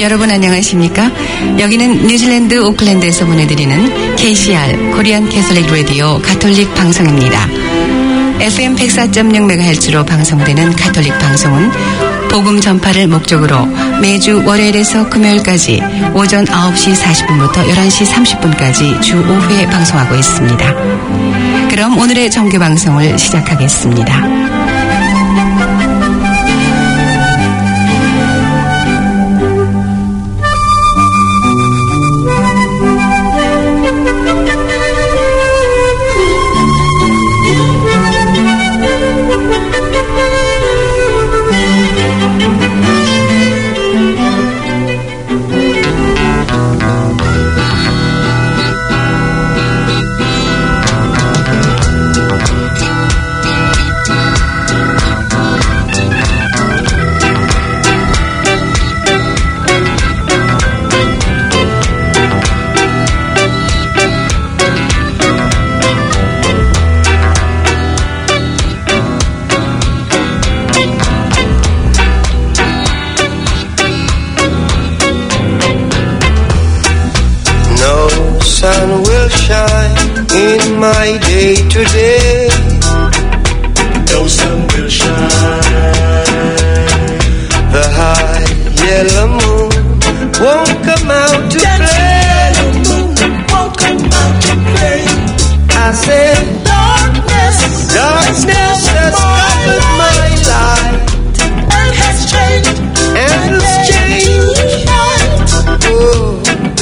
여러분 안녕하십니까? 여기는 뉴질랜드 오클랜드에서 보내드리는 KCR 코리안 캐톨릭 라디오 가톨릭 방송입니다. FM 104.6MHz로 방송되는 가톨릭 방송은 복음 전파를 목적으로 매주 월요일에서 금요일까지 오전 9시 40분부터 11시 30분까지 주 5회 방송하고 있습니다. 그럼 오늘의 정규 방송을 시작하겠습니다. My day today, no sun will shine. The high yellow moon won't come out to play. Won't come out to play. I said, darkness has covered my life. Earth has changed, and it's changed. Oh.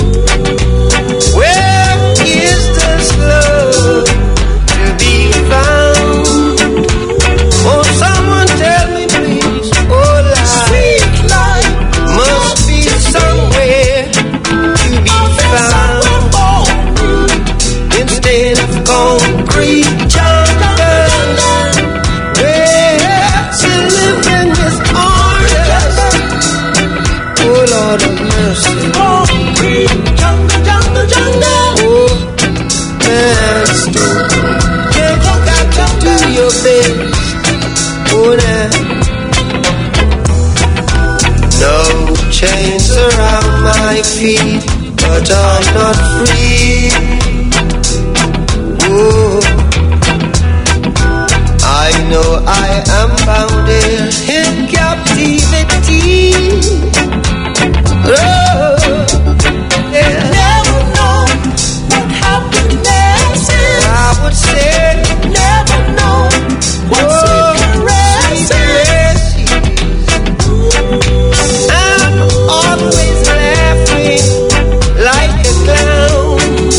Chains around my feet, but I'm not free. Ooh. I know I am bound in captivity. Oh, yeah. Never know what happiness is. I would say, never know what secret is. Always laughing like a clown.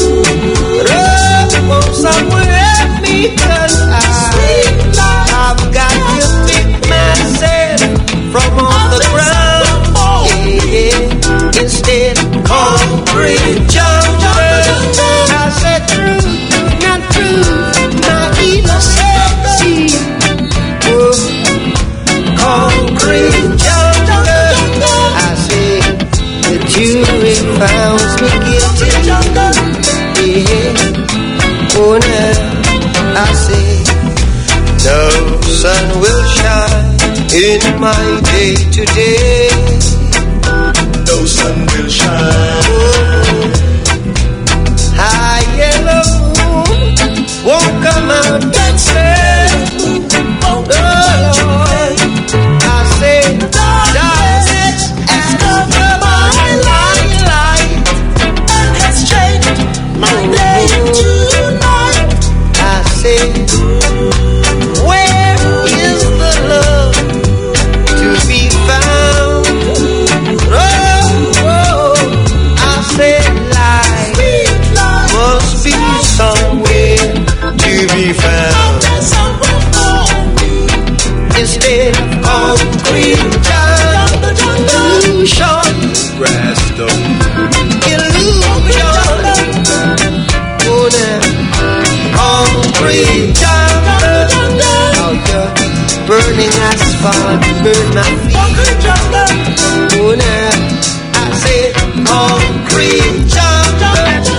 Oh, won't someone help me? 'Cause I've got to pick myself from on the ground. Yeah, instead of concrete jumpers, I said through, not through my innocence. Oh, concrete jumpers. Jury found me guilty. Yeah. Oh, now I say, no sun will shine in my day today. No sun will shine. Oh, high yellow moon won't come out and say, oh, Lord, I say, darkness has covered my light and has changed my day tonight. I say, where is the love to be found? Oh, I say, life must be somewhere to be found. Instead of concrete illusion, grass stone illusion. Oh, now concrete jungle. Out there burning asphalt, burn my feet. Oh, now I say concrete jungle.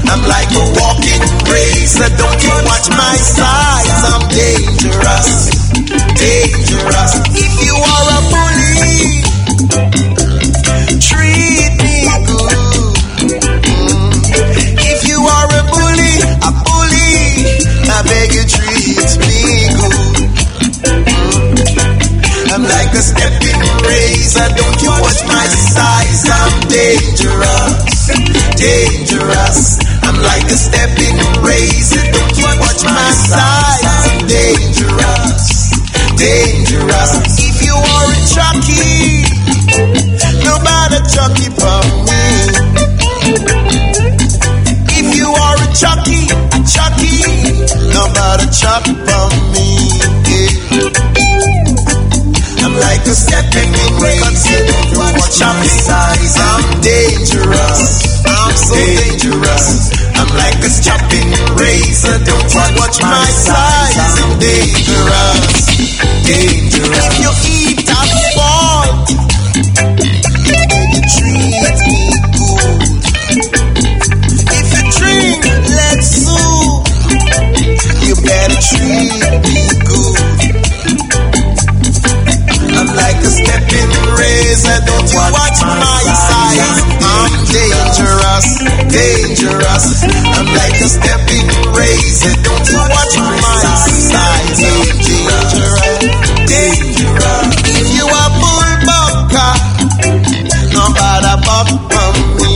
I'm like a walking razor. Don't you watch my size? I'm dangerous, dangerous. If you are a bully, treat me good. If you are a bully, I beg you treat me good. I'm like a stepping razor. Don't you watch my size? I'm dangerous, dangerous. I'm like a stepping razor. Don't you watch my size? I'm dangerous, dangerous. If you are a jockey, nobody jockey for me. If you are a jockey, nobody jockey for me. Yeah. I'm like a stepping razor. Don't you watch my size? I'm dangerous. I'm so dangerous. I'm like a chopping razor. Don't you watch my size? I'm dangerous, dangerous. If you eat asphalt, you treat me good. If you drink lead soup, you better treat me good. I'm like a stepping razor. Don't you watch my size? I'm dangerous, dangerous. I'm like a stepping razor. Don't you watch my size? I'm dangerous, dangerous. If you are bullbucker, nobody buck from me.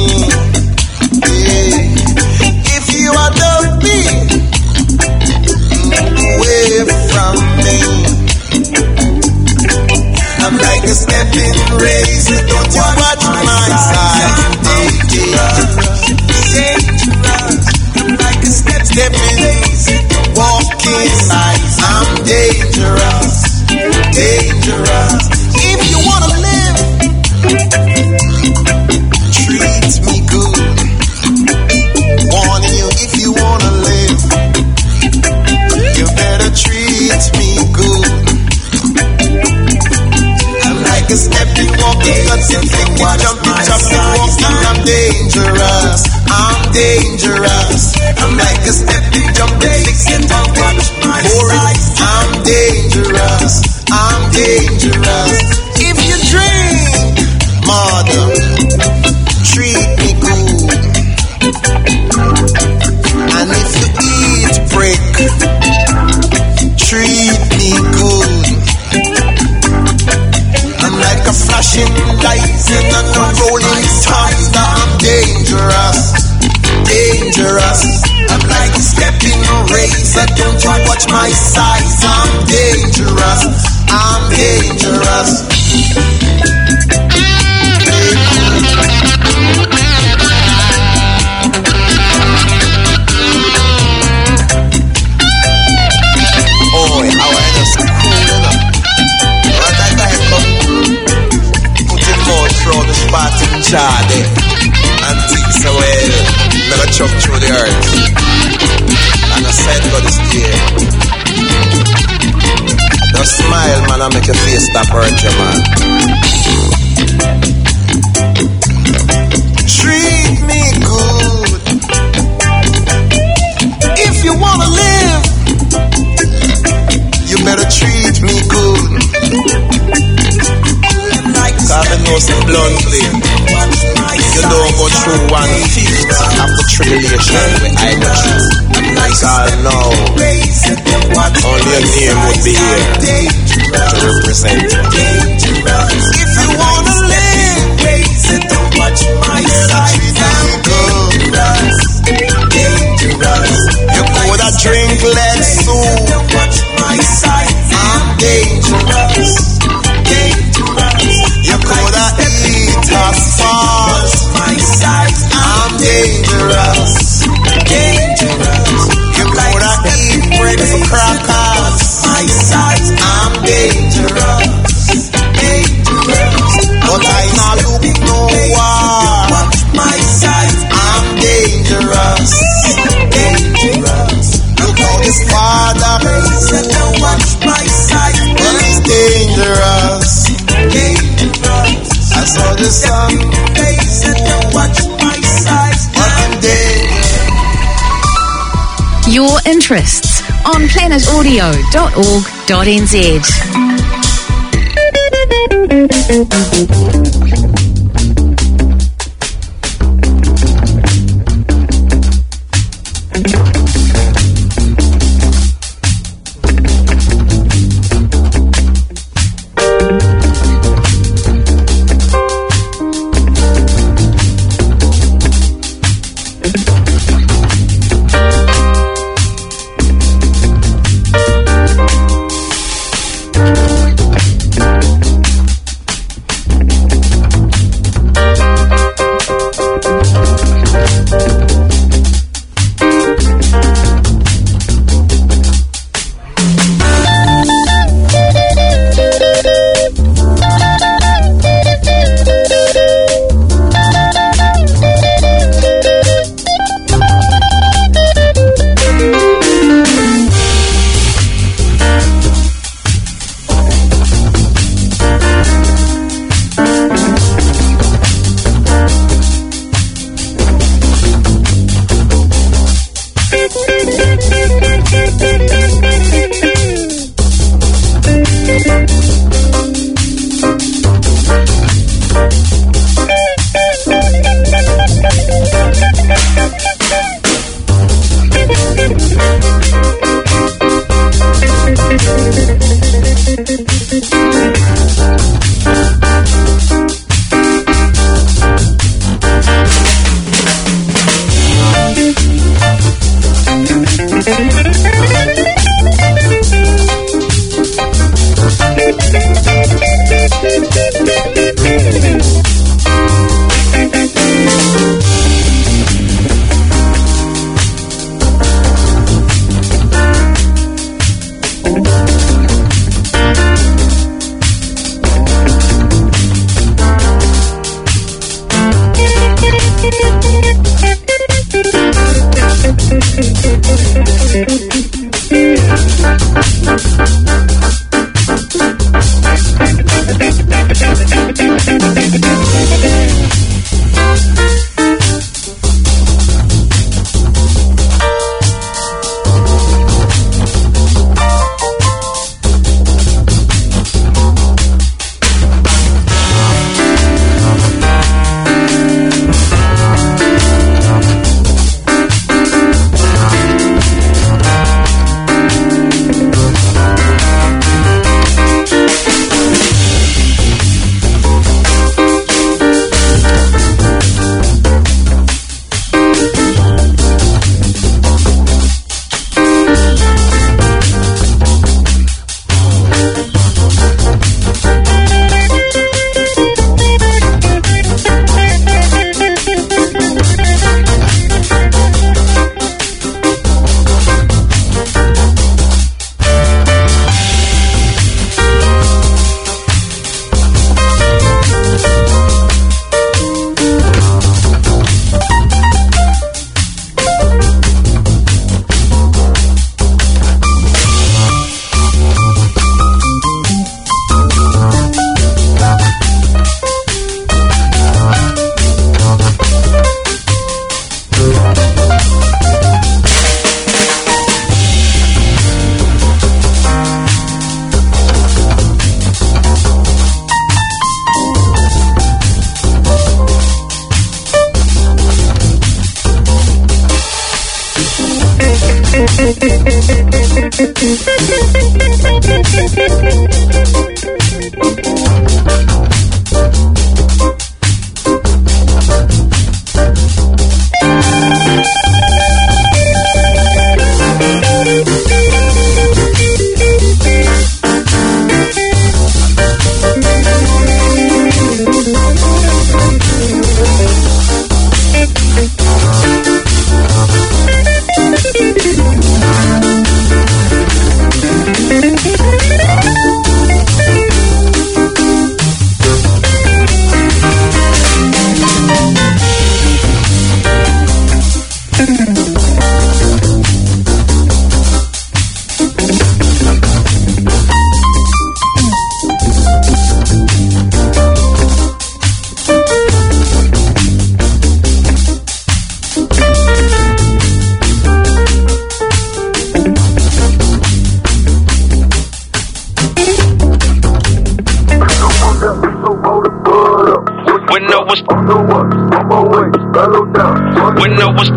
Yeah. If you are dopey, away from me. I'm like a stepping razor. Don't you watch my size? Dangerous, dangerous. I'm like a stepping razor. Walking size. I'm dangerous, dangerous. If you wanna live, treat me good. Warning you, if you wanna live, you better treat me good. Like a stepping, walking, cutting, flicking, jumping, walking. I'm dangerous, I'm dangerous. I'm like a stepping, jumping, flicking, walking. I'm dangerous, I'm dangerous. If you drink, mother, treat me good. And if you eat brick, treat me good. I'm like a flashing light in a rolling thunder. I'm dangerous, dangerous. I'm like a stepping razor. Don't you watch my size? I'm dangerous, I'm dangerous. Oh, how I just cool enough. What I got come putting more through the spot in Charlie and things so well. Never chop through the earth. And I said God is here. Just smile, man, and make your face stop hurt you, man. Treat me good. If you wanna live, you better treat me good. Cause I know some bluntly, you don't go through 1/5 of the tribulation where I go through. Because I know only your name would be here to represent you. If you wanna live, don't watch my side. I'm dangerous, dangerous. You coulda drink lead soup. Don't watch my side. I'm dangerous, dangerous. You coulda eat asphalt. My side. I'm dangerous, dangerous. You coulda eat bread for crackers. My side. I'm dangerous, dangerous. interests on planetaudio.org.nz. When I was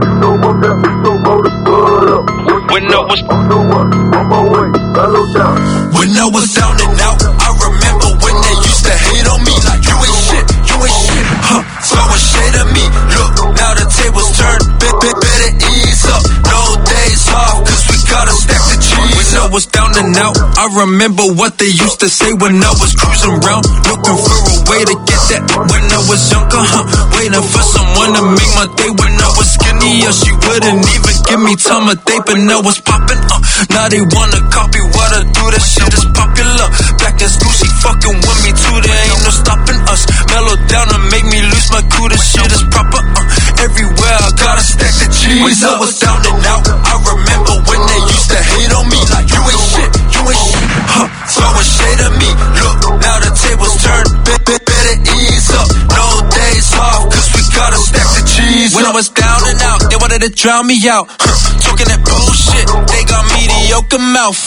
down and out, I remember when they used to hate on me like you ain't shit, huh? Throwing shade at me. Look, now the tables turned, better ease up. No days off, cause we gotta stack the cheese. When I was down and out, I remember what they used to say when I was cruising around, looking for a way to get that. When I was younger, waiting for someone to make my day. When I was skinny, she wouldn't even give me time of day, but now it's popping. Now they wanna copy what I do, that shit is popular. Back in school, she fucking with me too, there ain't no stopping us. Mellow down and make me lose my cool, this shit is proper. Everywhere I gotta stack the cheese. When I was down and out, I remember when they used to hate on me like you ain't shit, huh? Throwing shade at me. Look, now the tables turned, better ease up. No days off, cause we gotta stack the cheese. When I was down and out, they wanted to drown me out, talking that bullshit, they got mediocre mouth.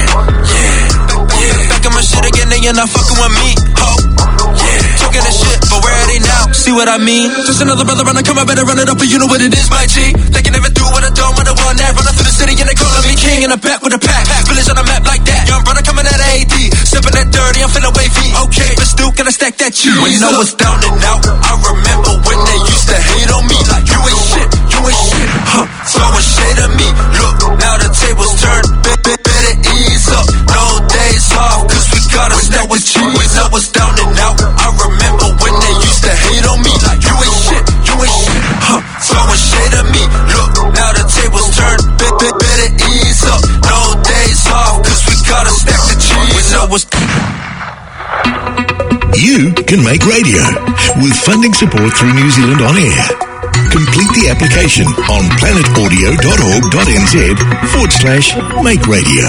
Back in my shit again, they are not fucking with me, ho. Talking that shit, but where are they now? See what I mean? Just another brother running, come, I better run it up, but you know what it is, my G. They can never do what I don't, what I want that. Running through the city and they calling me king, in the back with a pack. Village on the map like that. Young brother coming at AD, sipping that dirty, I'm finna wavy. Okay, but still can I stack that cheese? When I was down and out, I remember when they used to hate on me like you ain't shit, huh? Throwing shade at me. Look, now the tables turned, better ease up. No days off, cause we gotta stack the cheese. When I was down and out, I remember when they used to hate on me like you ain't shit, huh? Throwing shade at me. Look, now the tables turned, better ease up. No days off, cause we gotta stack the cheese. When I was... You can make radio with funding support through New Zealand On Air. Complete the application on planetaudio.org.nz/make radio.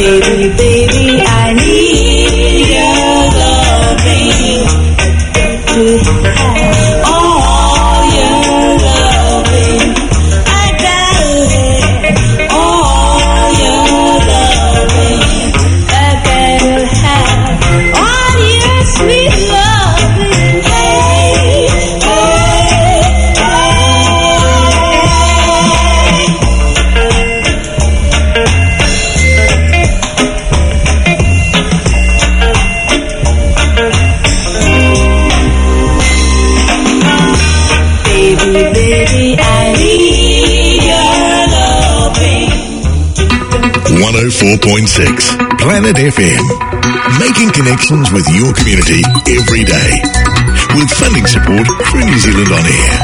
104.6 Planet FM. Making connections with your community every day. With funding support through New Zealand On Air.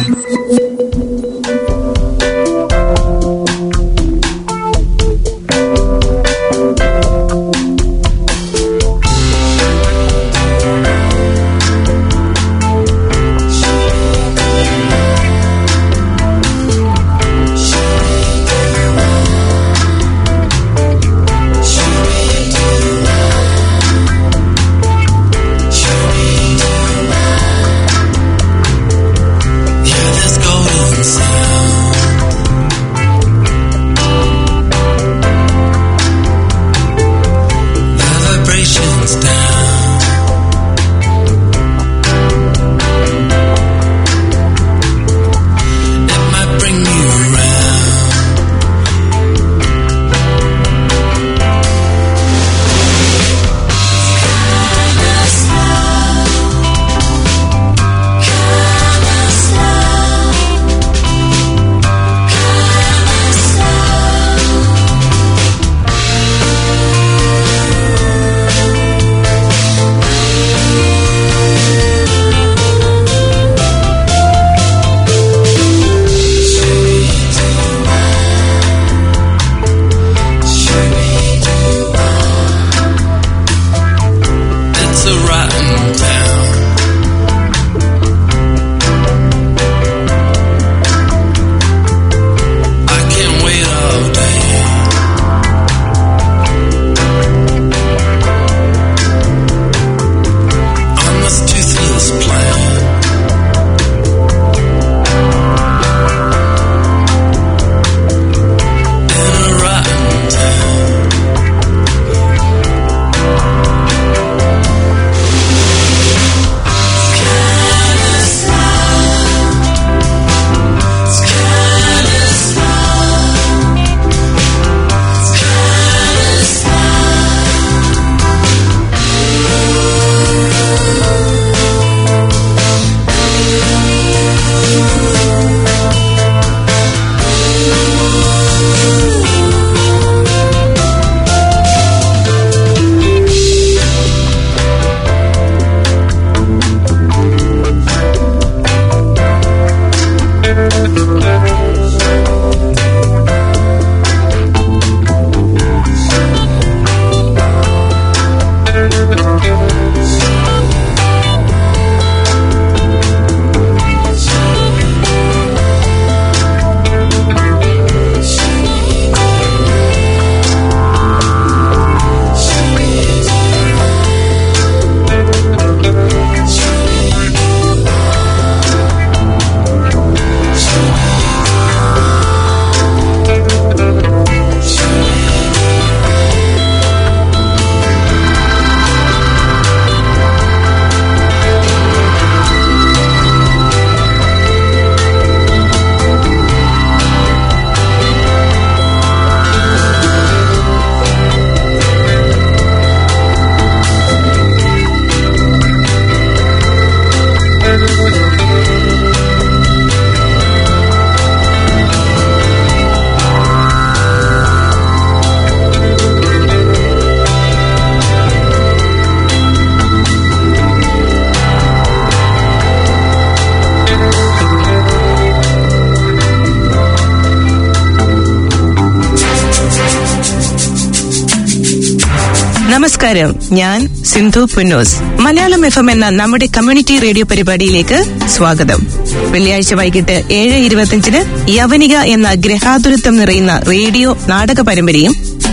നമസ്കാരം, ഞാൻ Sindhu Punnoose. Malayalam FM എന്ന നമ്മുടെ community radio പരിപാടിയിലേക്ക് സ്വാഗതം. വെള്ളിയാഴ്ച വൈകിട്ട് 7:25 യവനിക എന്ന ഗ്രഹാതുരത്വം നിറയുന്ന റേഡിയോ നാടക പരമ്പരയും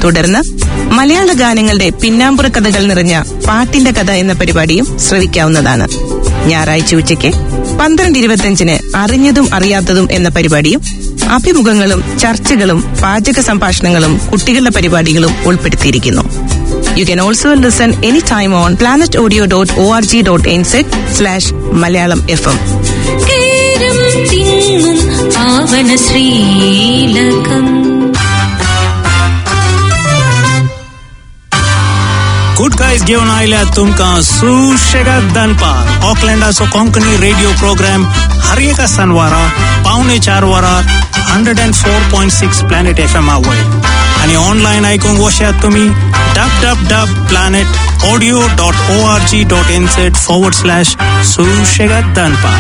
തുടർന്ന് മലയാള ഗാനങ്ങളുടെ പിന്നാമ്പുറ കഥകൾ നിറഞ്ഞ പാട്ടിന്റെ കഥ എന്ന പരിപാടിയും ശ്രവിക്കാവുന്നതാണ്. ഞായറാഴ്ച ഉച്ചയ്ക്ക് 12:25 അറിഞ്ഞതും അറിയാത്തതും എന്ന പരിപാടിയും അഭിമുഖങ്ങളും ചർച്ചകളും പാചക സംഭാഷണങ്ങളും കുട്ടികളുടെ പരിപാടികളും ഉൾപ്പെടുത്തിയിരിക്കുന്നു. You can also listen anytime on planetodio.org.nz/Malayalam FM. Good guys घेऊन आयल्या तुमका सुशेगाद दनपार ऑकलँडाचो कोंकणी रेडिओ प्रोग्राम हर एका सनवारा 3:45 104.6 प्लॅनेट FM वयर आणि ऑनलाइन ऐकूंक वशात तुम्ही www.planetodio.org.nz/सुशेगाद दनपार.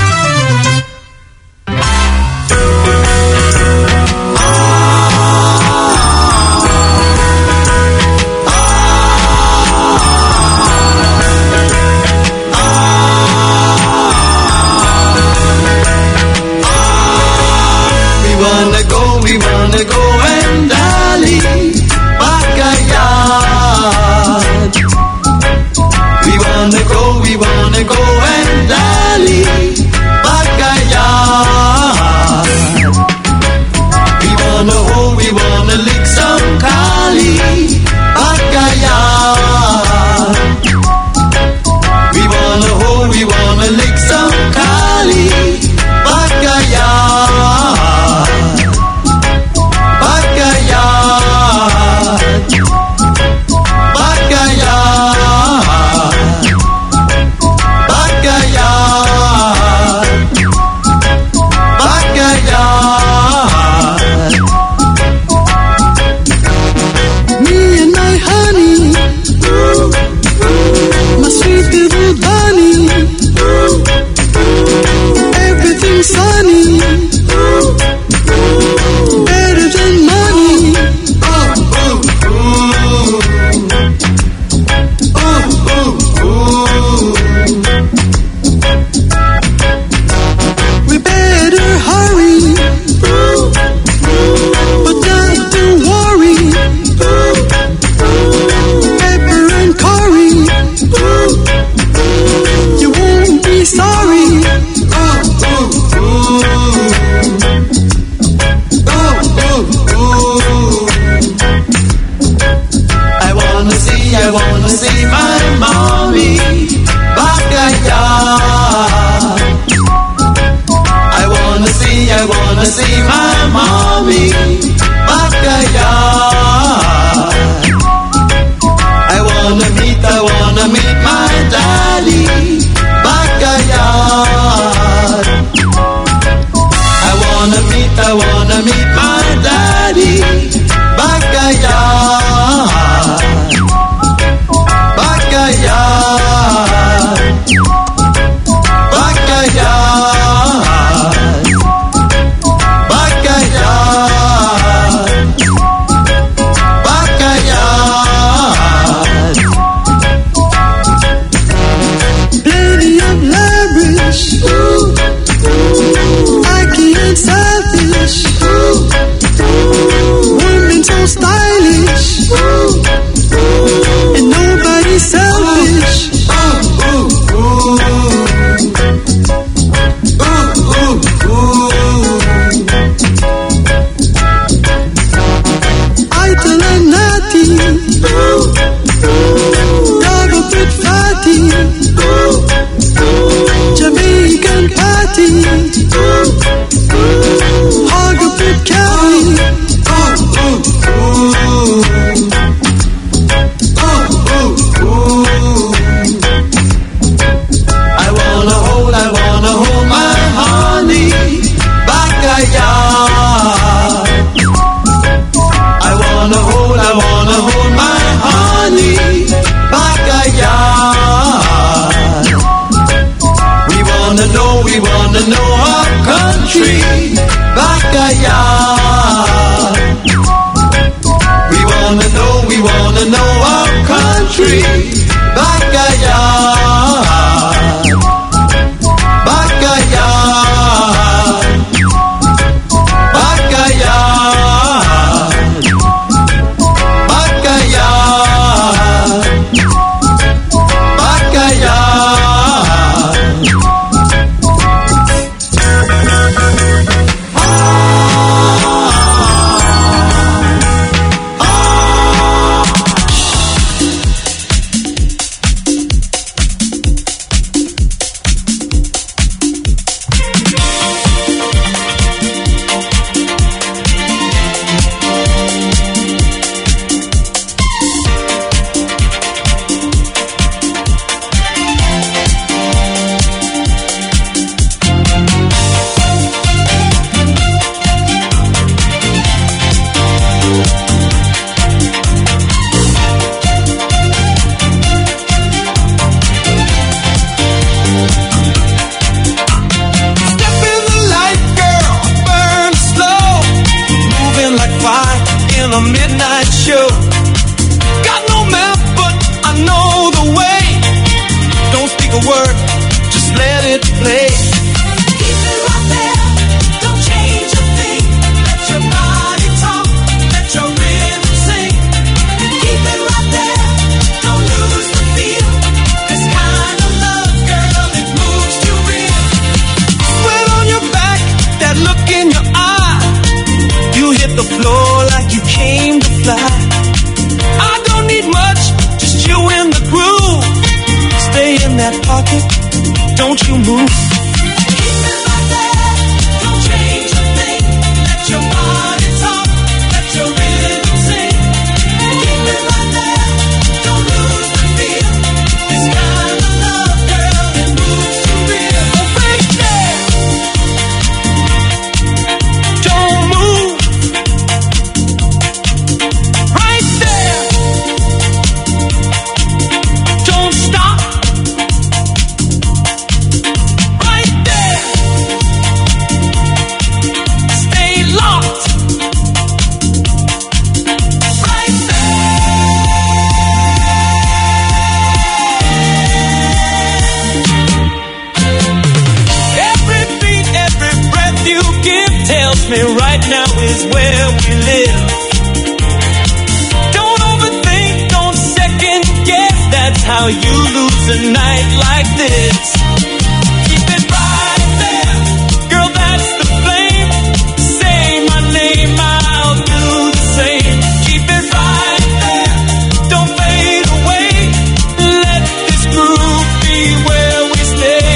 me right now is where we live. Don't overthink, don't second guess. That's how you lose a night like this. Keep it right there, girl, that's the flame. Say my name, I'll do the same. Keep it right there, don't fade away. Let this groove be where we stay.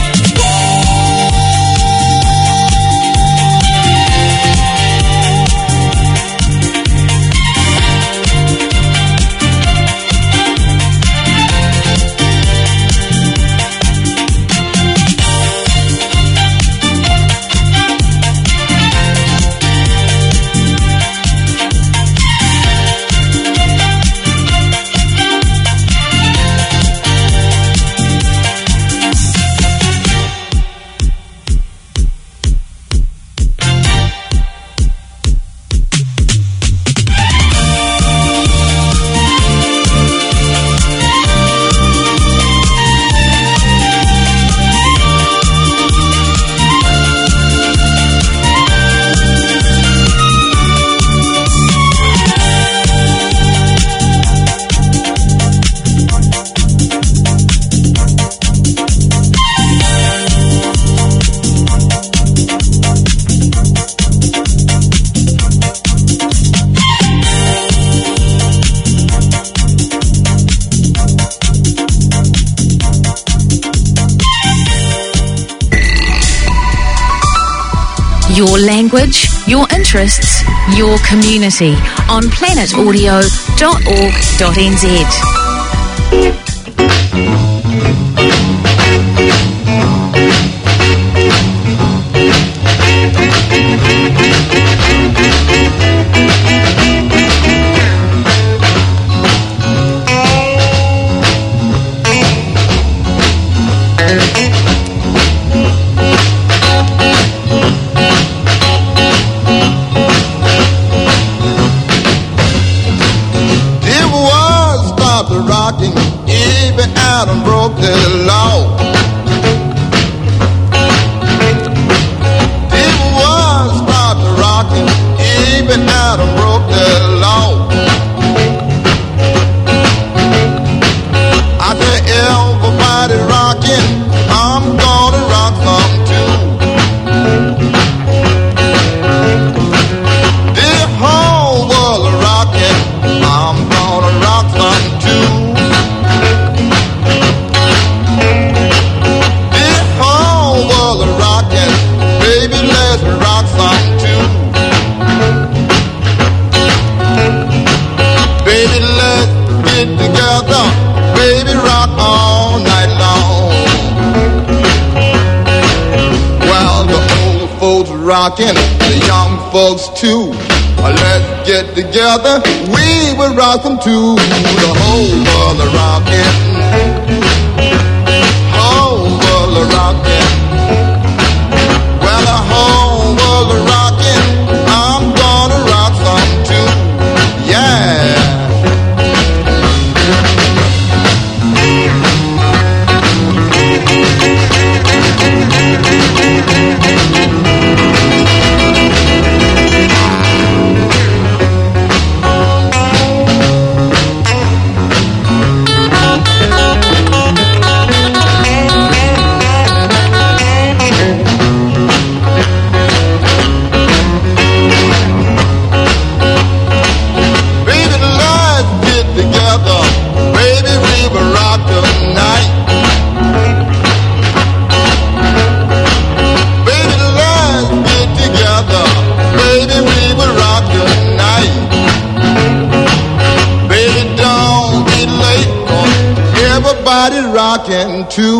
Your language, your interests, your community on planetaudio.org.nz. Adam broke the law. It was started rocking, even Adam broke the law. I say everybody rocking, I'm gonna rock some too. The whole world rocking, I'm gonna rock some too. Baby, rock all night long. Well, the old folks rockin', the young folks too. Let's get together, we will rock them too. The whole world are rockin', whole world are rockin'. Well, the whole world are rockin', I'm gonna rock some too. Yeah. Everybody rockin' too.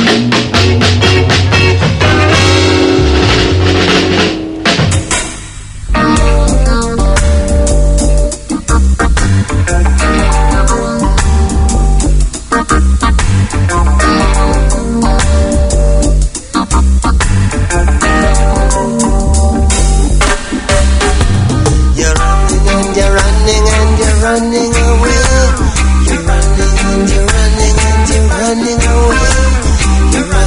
You're running and you're running and you're running away. You're running and you're running and you're running away. You're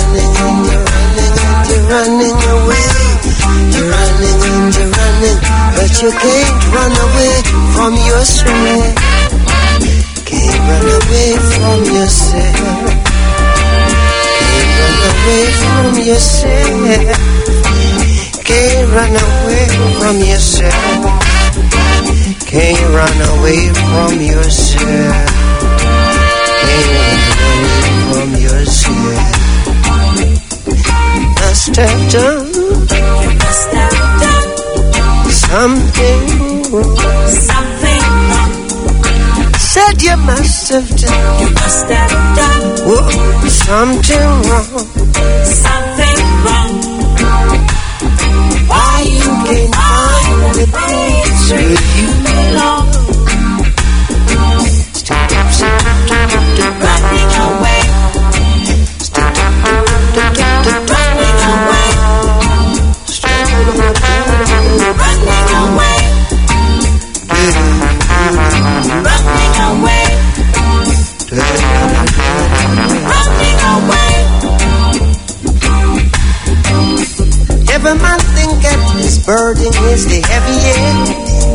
away from yourself. Can't run away from yourself. Must have done something wrong. Said you must have done something wrong. Why you can't find the place where you belong? Running away. Every man think that his burden is the heaviest.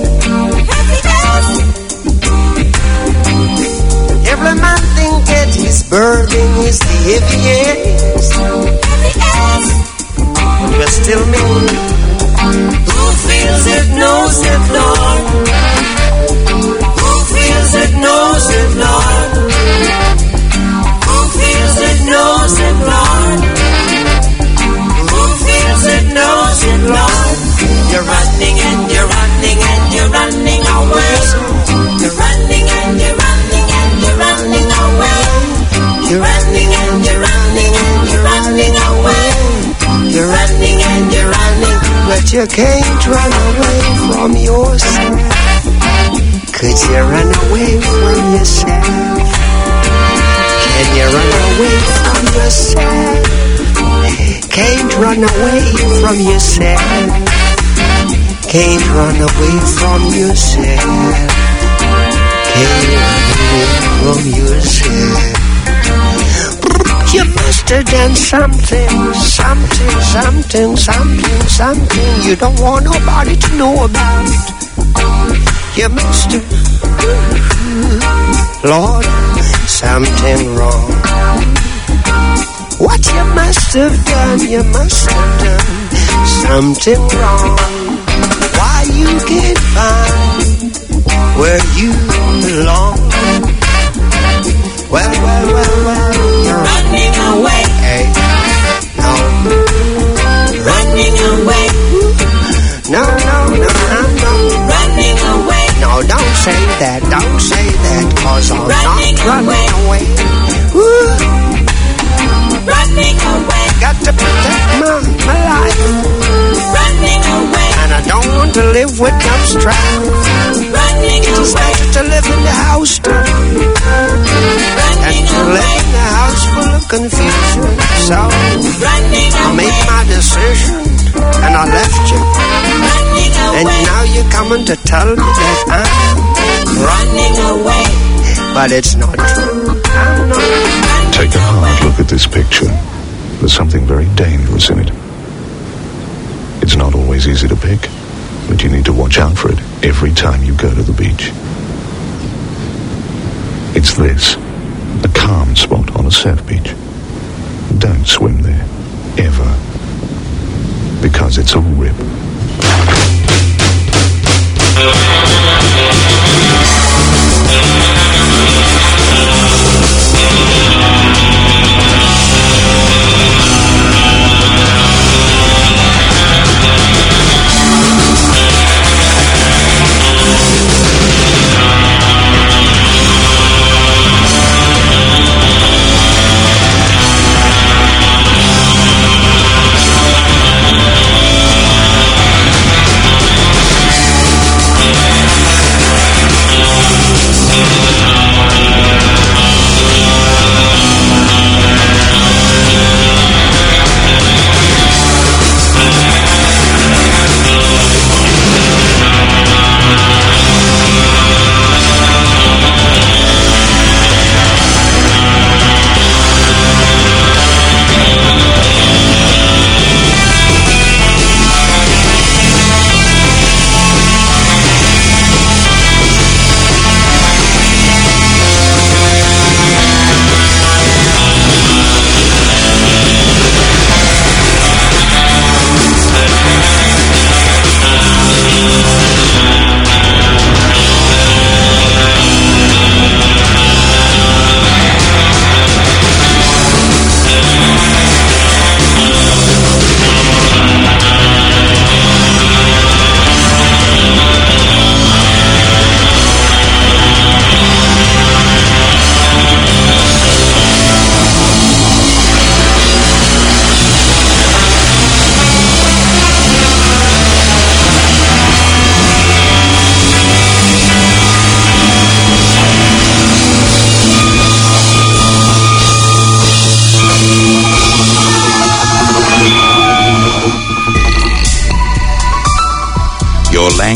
Every man think that his burden is the heaviest. But still me, who feels it knows it, Lord. Who feels it knows it, Lord. Who feels it knows it, Lord. Knows it, Lord. You're running and you're running and you're running away. You're running and you're running and you're running away. You're running and you're running and you're running away. You're running and you're running, but you can't run away from yourself. 'Cause you run away from yourself. Can you run away from yourself? Can't run away from yourself. Can't run away from yourself. Can't run away from yourself. You must have done something you don't want nobody to know about. You must have, Lord, something wrong. What you must have done something wrong. Why you can't find where you belong? Well, you're running away. Hey, no, running away. No, running away. No, don't say that, 'cause I'm not running away. Woo. Running away. Got to protect my life. Running away. And I don't want to live with dumb strife. Running away. It's better to live in the house too. And to live in the house full of confusion. So I made my decision and I left you. And now you're coming to tell me that I'm running away. But it's not true. I'm not. Take a hard look at this picture. There's something very dangerous in it. It's not always easy to pick, but you need to watch out for it every time you go to the beach. It's this, a calm spot on a surf beach. Don't swim there, ever, because it's a rip.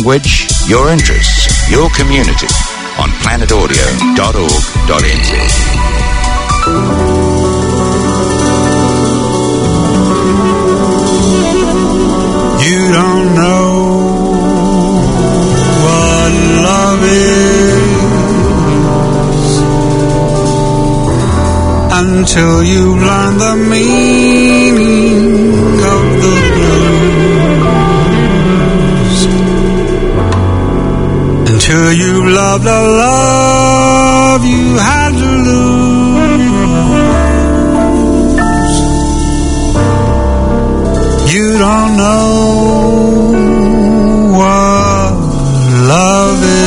language, your interests, your community on planetaudio.org.nz. You don't know what love is until you learn the meaning of the blues, until you love the love you had to lose. You don't know what love is.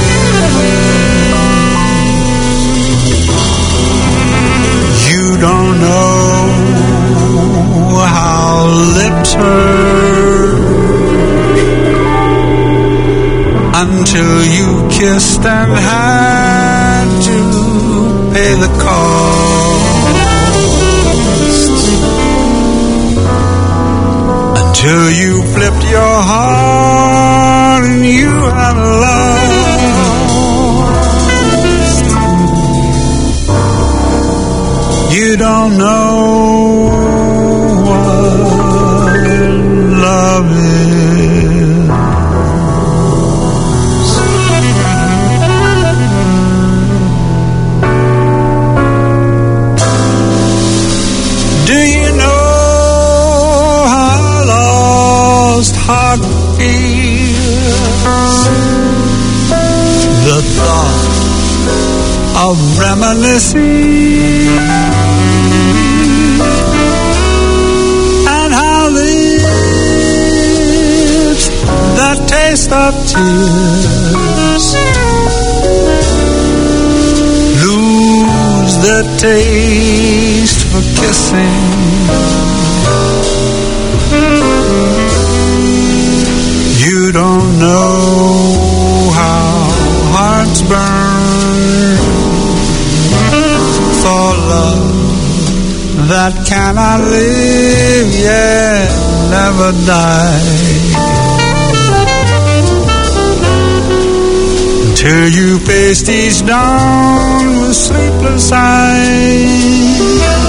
You don't know how lips hurt until you kissed and had to pay the cost, until you flipped your heart and you had lost. You don't know what love is. Do you know how lost heart feels? The thought of reminiscing, and how lips that taste of tears lose their taste for kissing. You don't know how hearts burn for love that cannot live, yet never die, until you face each dawn with sleepless eyes.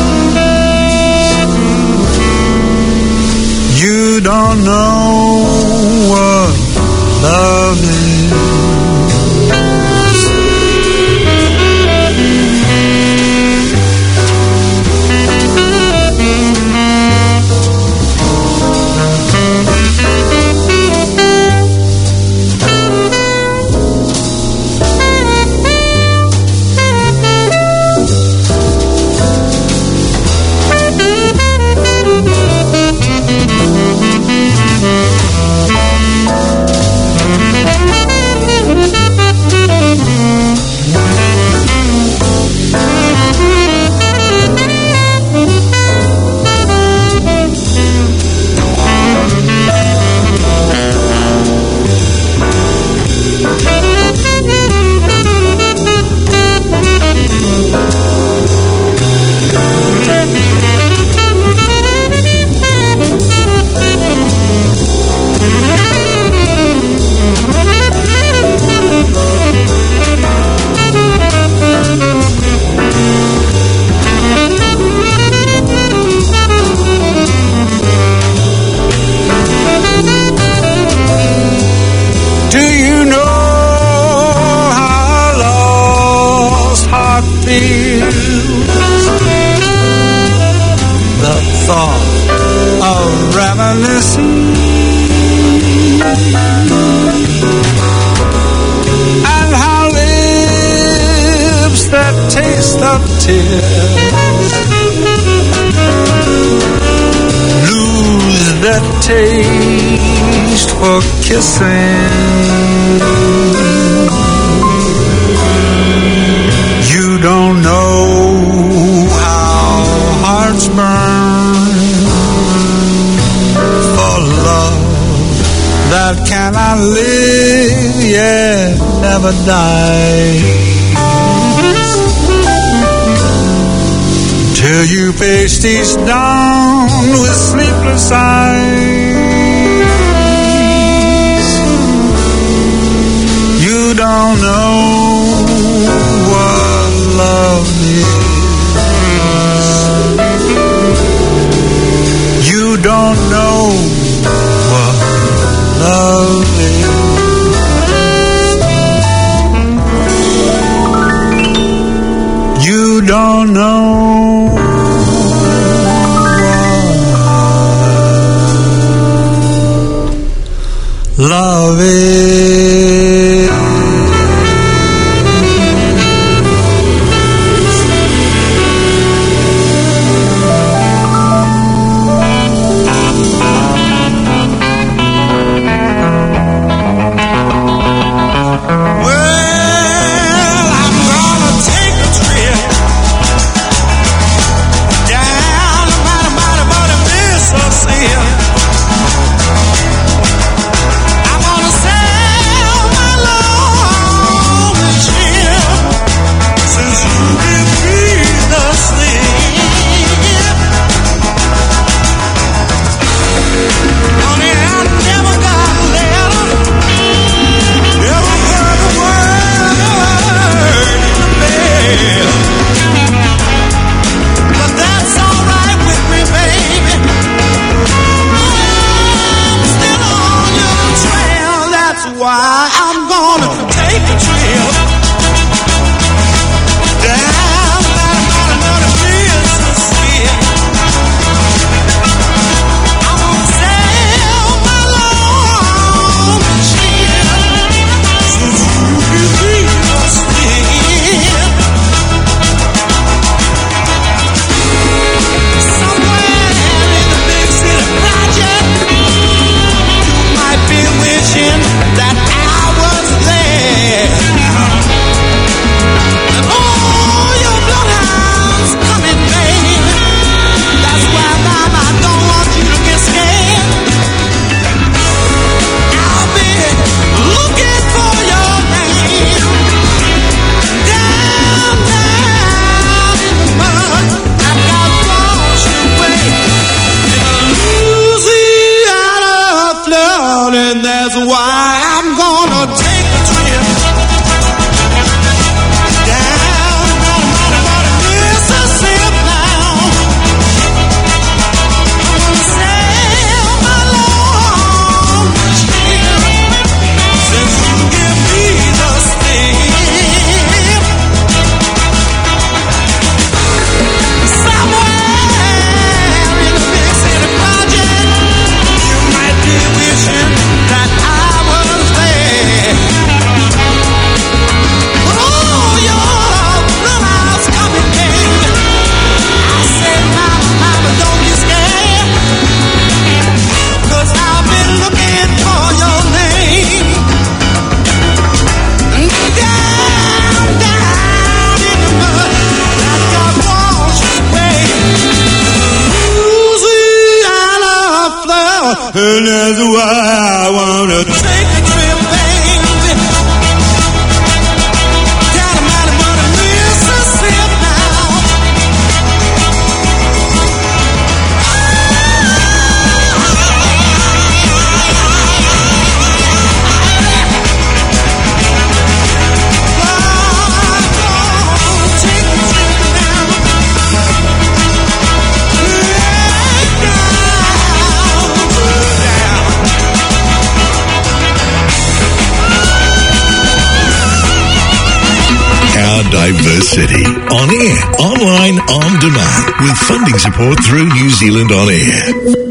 You don't know what love is. And how lips that taste of tears lose that taste for kissing. You don't know how hearts burn for love that cannot live, yet never die, till you faced each dawn with sleepless eyes. and that's why I wanna take a trip, baby, down the mountain by the Mississippi now. Diversity. On air, online, on demand. With funding support through New Zealand On Air.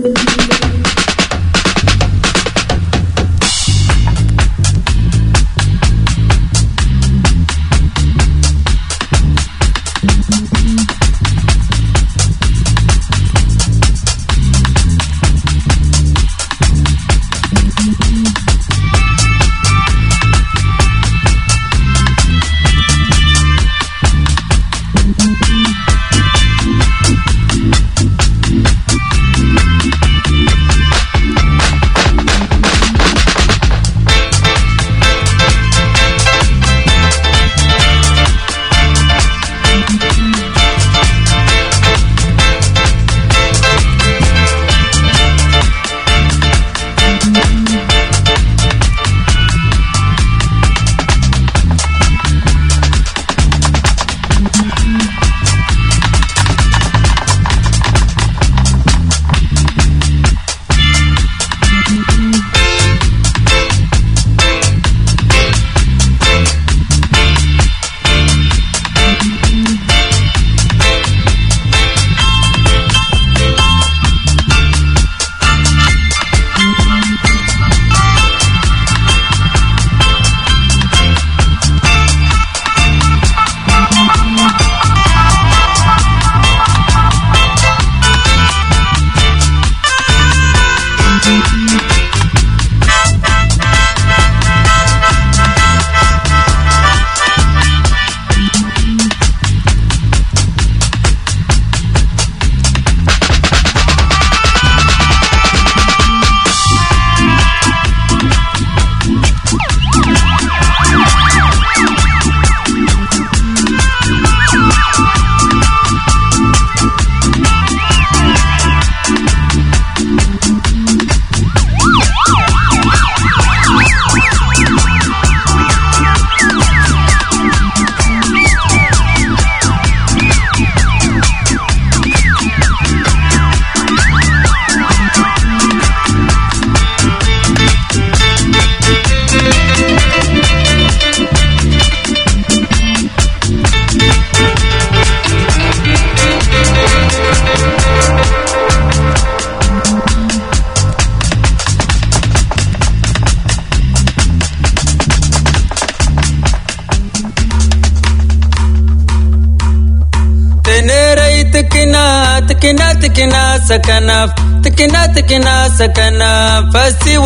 تكنا سكنا فاسي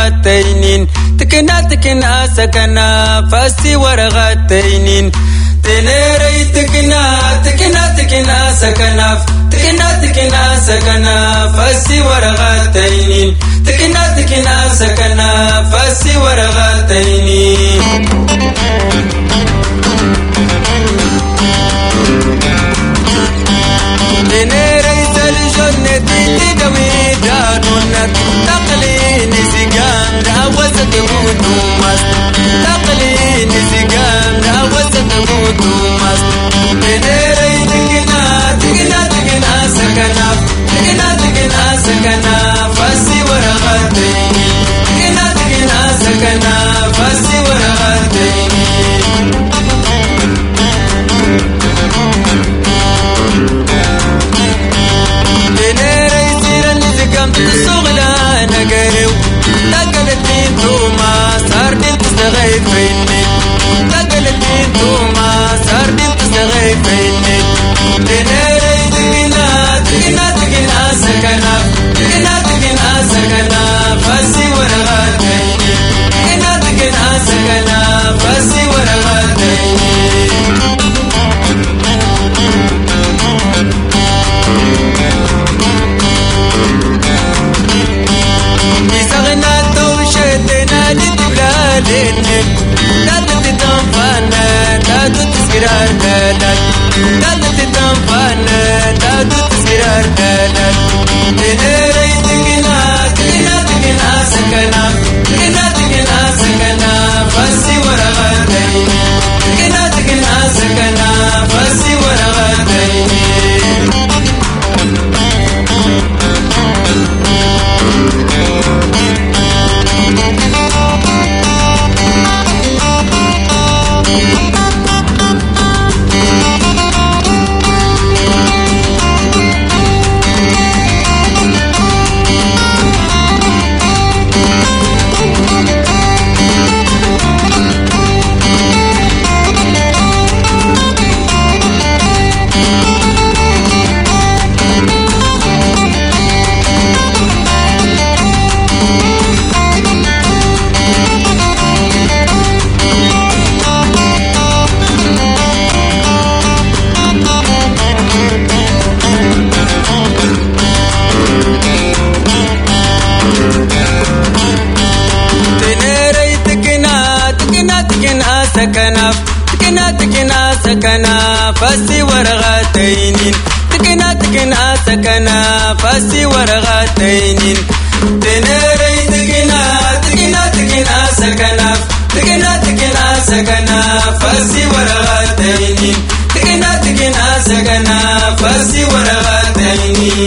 ورغتين تكنا سكنا فاسي ورغتين تنيري تكنا سكنا فاسي ورغتين تكنا سكنا فاسي ورغتين تنيري سالجنتي تقوي دانونك تقليني زقام دعوزة موتوماس تقليني زقام دعوزة موتوماس تنيري تكنا سكنا فاسي ورغتين تكنا سكنا فاسي ورغتين الصغلة نقريو تقلت من توما صار دلت صغير فيني تقلت من توما صار دلت صغير فيني تنيري تكنا سكنا فاسي ورغتيني تكنا سكنا فاسي ورغتيني سكنا فاسي ورغاتين تكنا سكنا فاسي ورغاتين تنري تكنا سكنا سكنا فاسي ورغاتين تكنا سكنا فاسي ورغاتين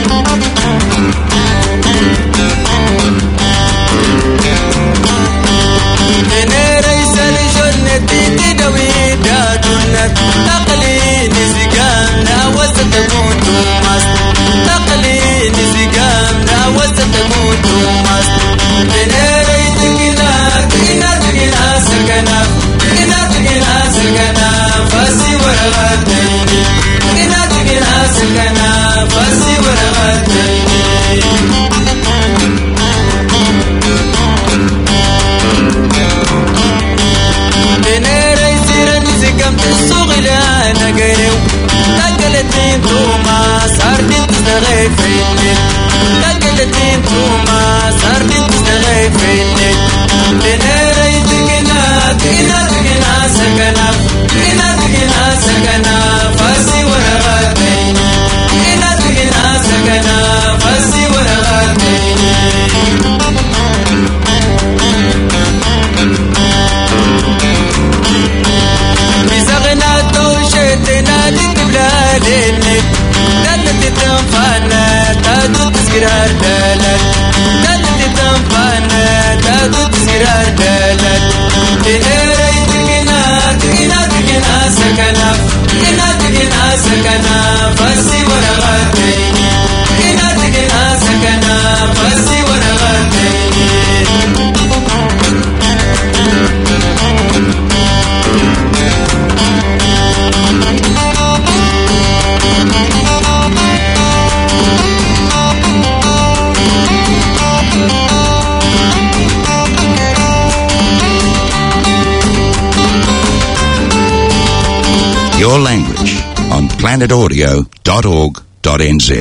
Your language on planetaudio.org.nz.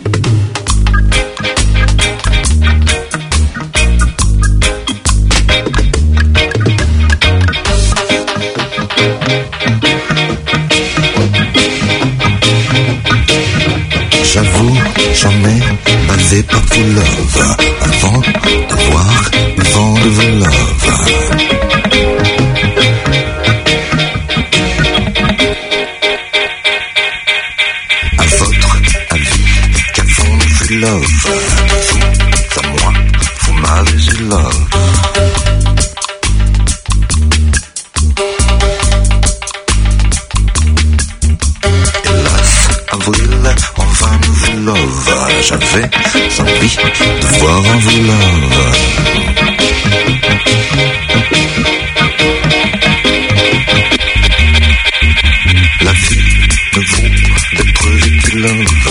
J'avoue, j'en ai bavé par vos love avant d'avoir eu vent de vos love. Love, vous, à moi, vous m'avez eu love. Hélas, avril, en vain nous vous love. J'avais envie de voir en vous love. La vie ne vaut d'être vécue love.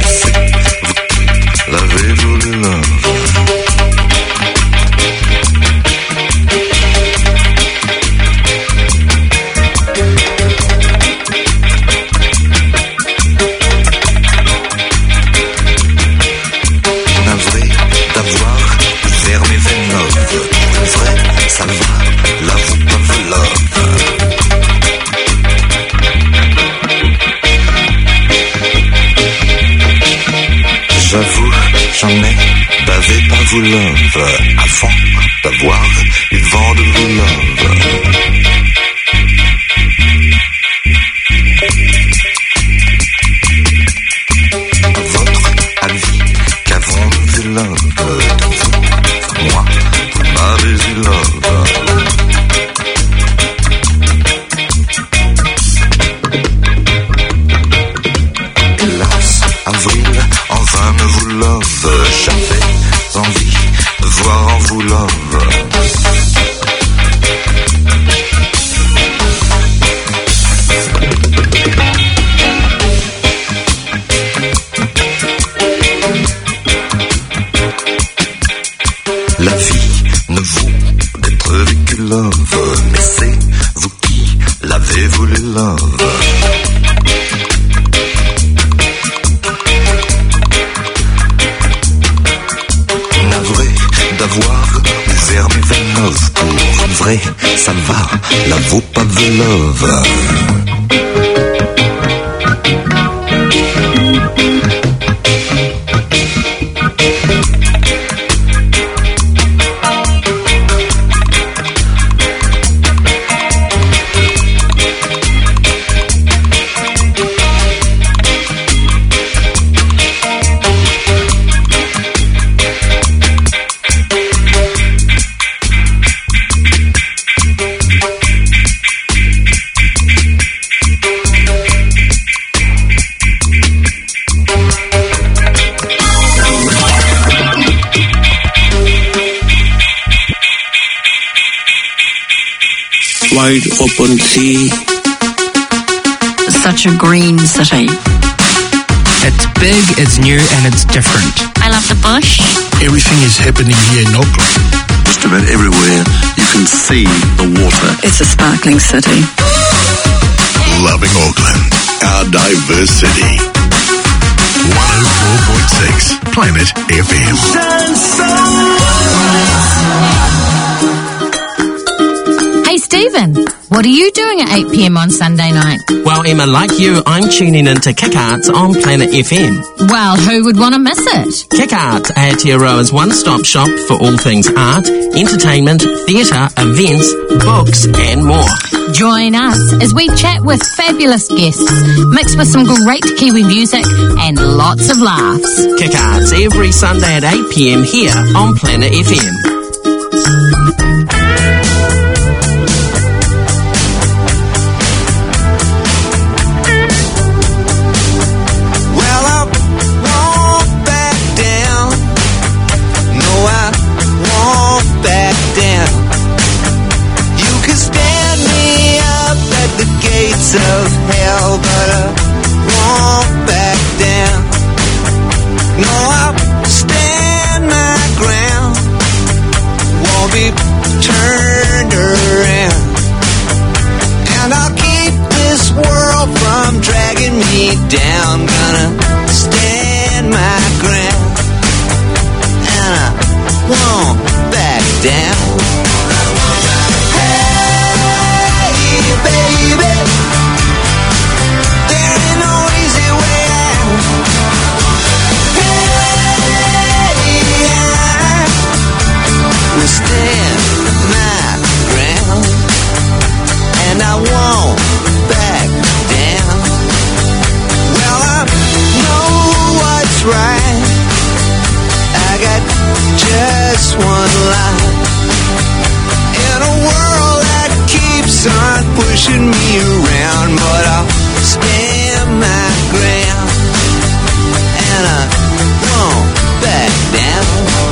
L'avez-vous le love? Navré d'avoir ouvert mes veines love. Vrai, ça va, la vous pas vous love. J'avoue, j'en ai bavé par vos love avant d'avoir eu vent de vos love. Votre avis, qu'avons-nous vu love? De vous, moi, vous m'avez eu love. Hélas, avril, en vain me vous love. J'avais envie de voir en vous love. La vie ne vaut d'être vécue love, mais c'est vous qui l'avez voulu love. Navré d'avoir ouvert mes veines love pour vrai, ça va, la vaut pas de love. wide open sea. Such a green city. It's big, it's new, and it's different. I love the bush. Everything is happening here in Auckland. Just about everywhere you can see the water. It's a sparkling city. Loving Auckland, our diverse city. 104.6 Planet FM. Hey Stephen, what are you doing at 8 p.m. on Sunday night? Well, Emma, like you, I'm tuning into Kick Arts on Planet FM. Well, who would want to miss it? Kick Arts, Aotearoa's one-stop shop for all things art, entertainment, theatre, events, books and more. Join us as we chat with fabulous guests, mixed with some great Kiwi music and lots of laughs. Kick Arts every Sunday at 8 p.m. here on Planet FM. Of hell, but I won't back down. No, I'll stand my ground, won't be turned around, and I'll keep this world from dragging me down. Gonna stand my ground, and I won't back down. Hey, baby, stand my ground, and I won't back down. Well, I know what's right. I got just one life in a world that keeps on pushing me around, but I'll stand my ground, and I won't back down.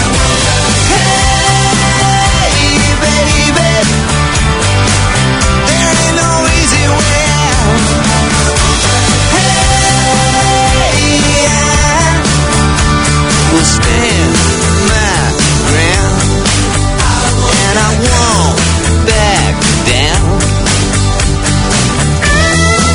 Will stand my ground, and I won't back down.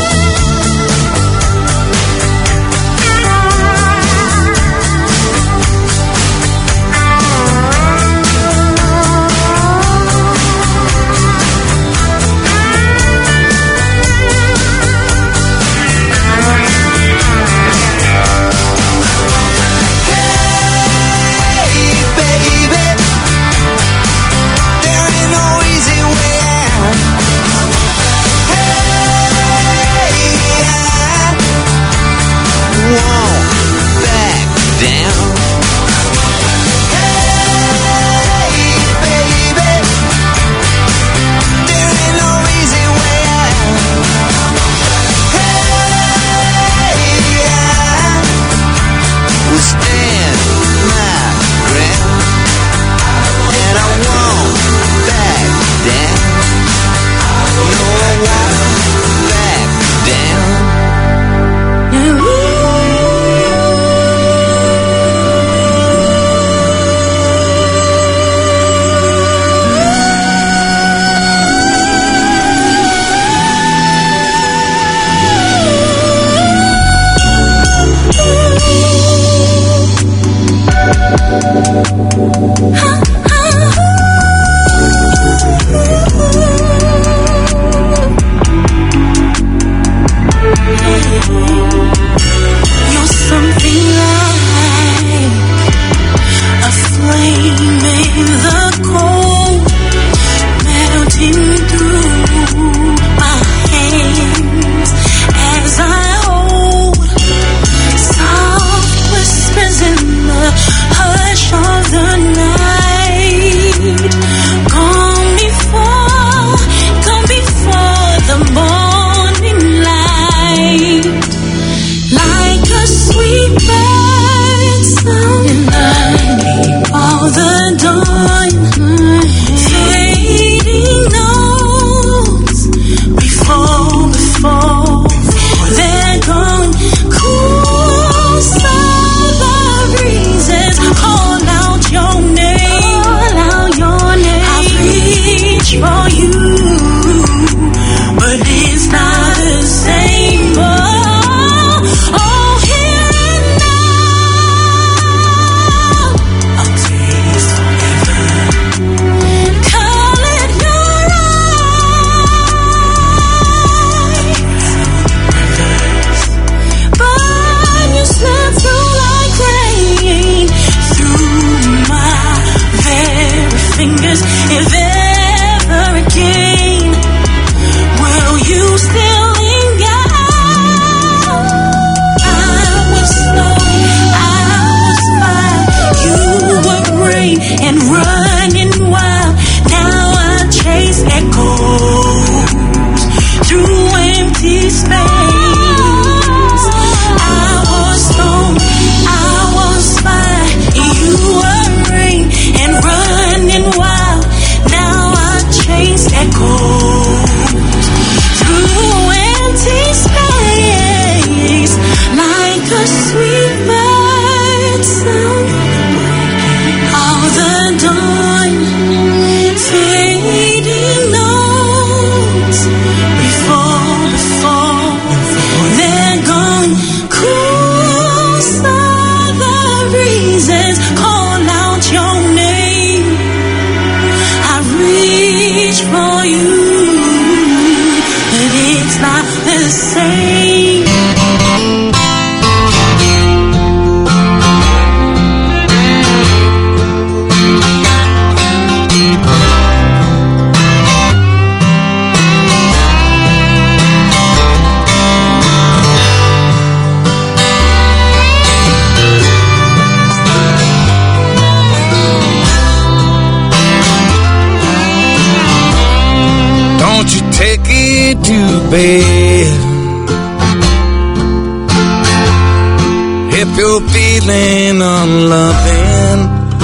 feeling unloving,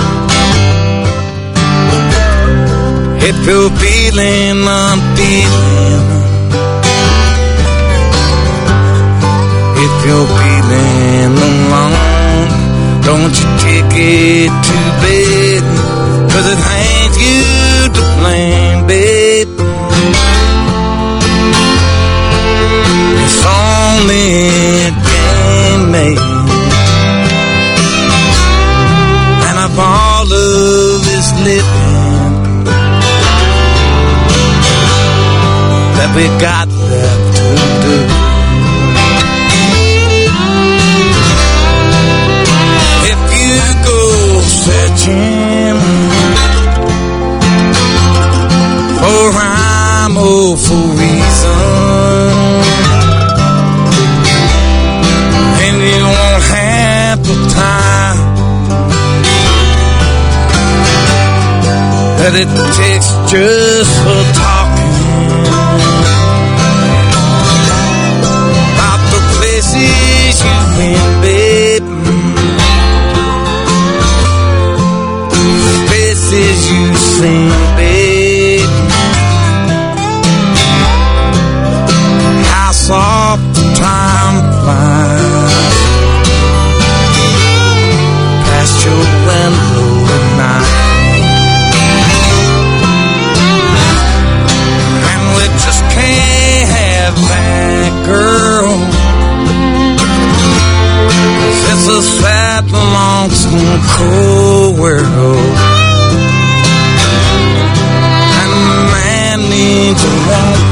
if you're feeling unfeeling, if you're feeling alone, don't you take it to bed, 'cause it ain't you to blame, babe. It's only a game made, and of all of this living that we got left to do. If you go searching for rhyme or for reason, and you won't have the time that it takes just for talking about the places you've been, babe, the faces you've seen, babe, how soft the time flies past your window at night. Just can't have that, girl, 'cause it's a sad, lonesome, cold world, and a man needs a woman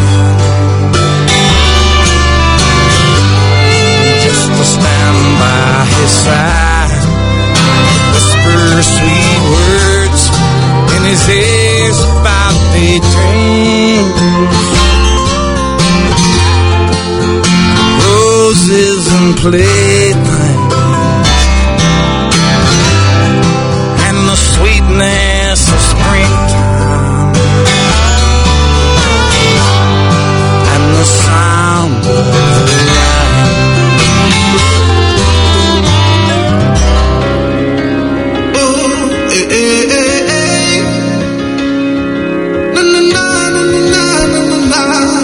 just to stand by his side, whisper sweet words in his ears about their dreams, roses and playthings, and the sweetness of springtime, and the sound of the rain. Ooh, eh, eh, eh, eh. Na na na na na na na na.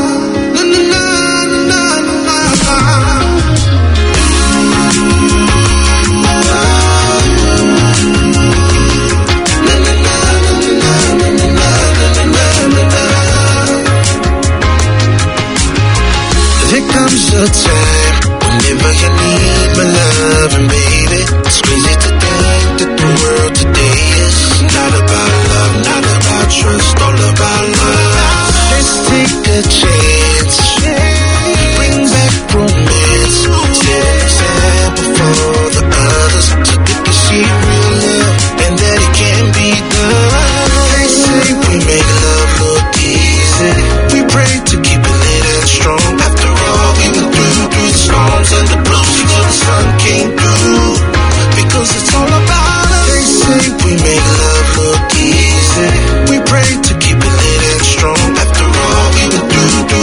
The time whenever you need my loving, baby. It's crazy to think that the world today is not about love, not about trust, all about love. Let's take a chance, bring back romance, set an example for the others, so they can see real love and that it can be done. They say we make love look easy, we pray to keep it lit and strong. After all, we went through the storms and the blues till the sun came through, because it's all about us. They say we make love look easy, we pray to keep it lit and strong. After all, we went through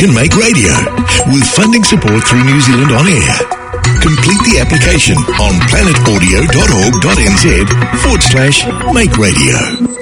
can make radio with funding support through New Zealand On Air. Complete the application on planetaudio.org.nz/make radio.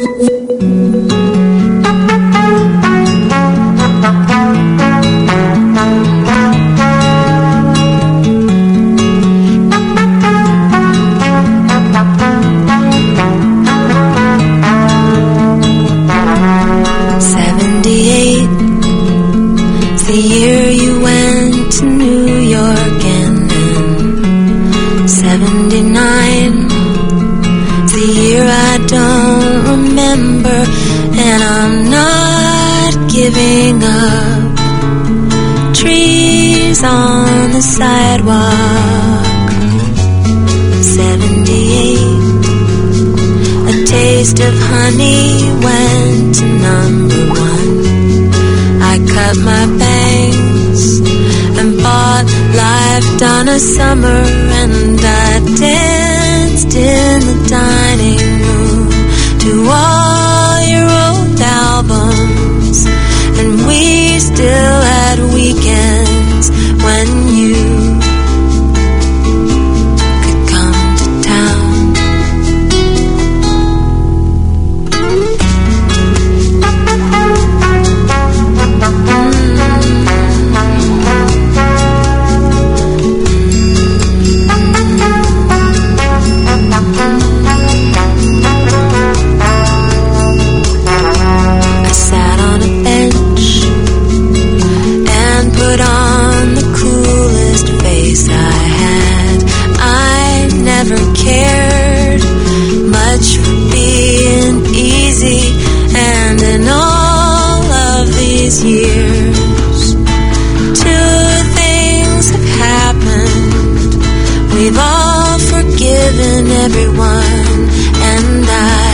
On the sidewalk, 78. A taste of honey went to number 1. I cut my bangs and bought Life Donna Summer, and I danced in the dining room to all your old albums, and we still had weekends when you could come to town. I sat on a bench and put on the coolest face I had. I never cared much for being easy, and in all of these years, 2 things have happened. We've all forgiven everyone, and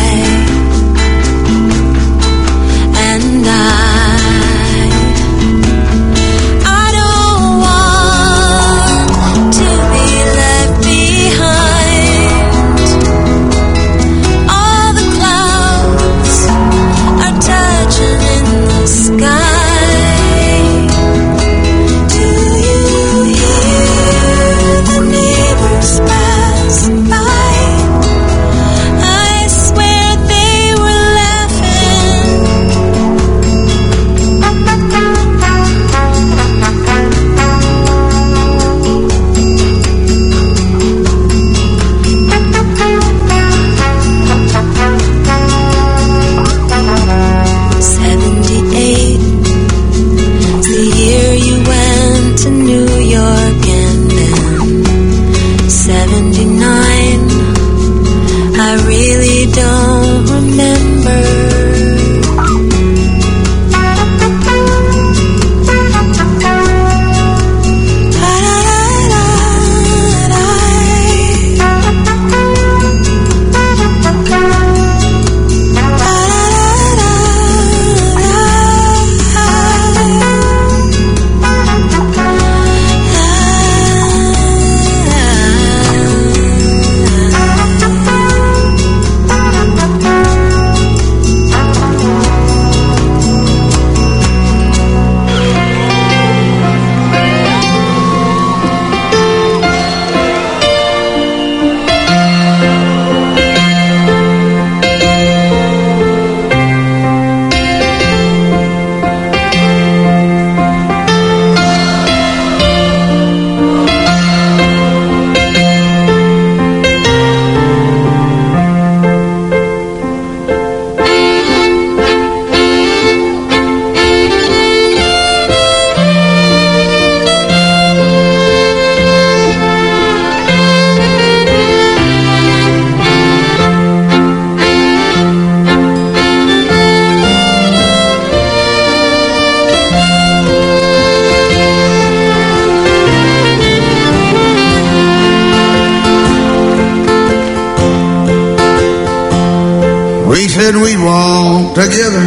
We said we'd walk together,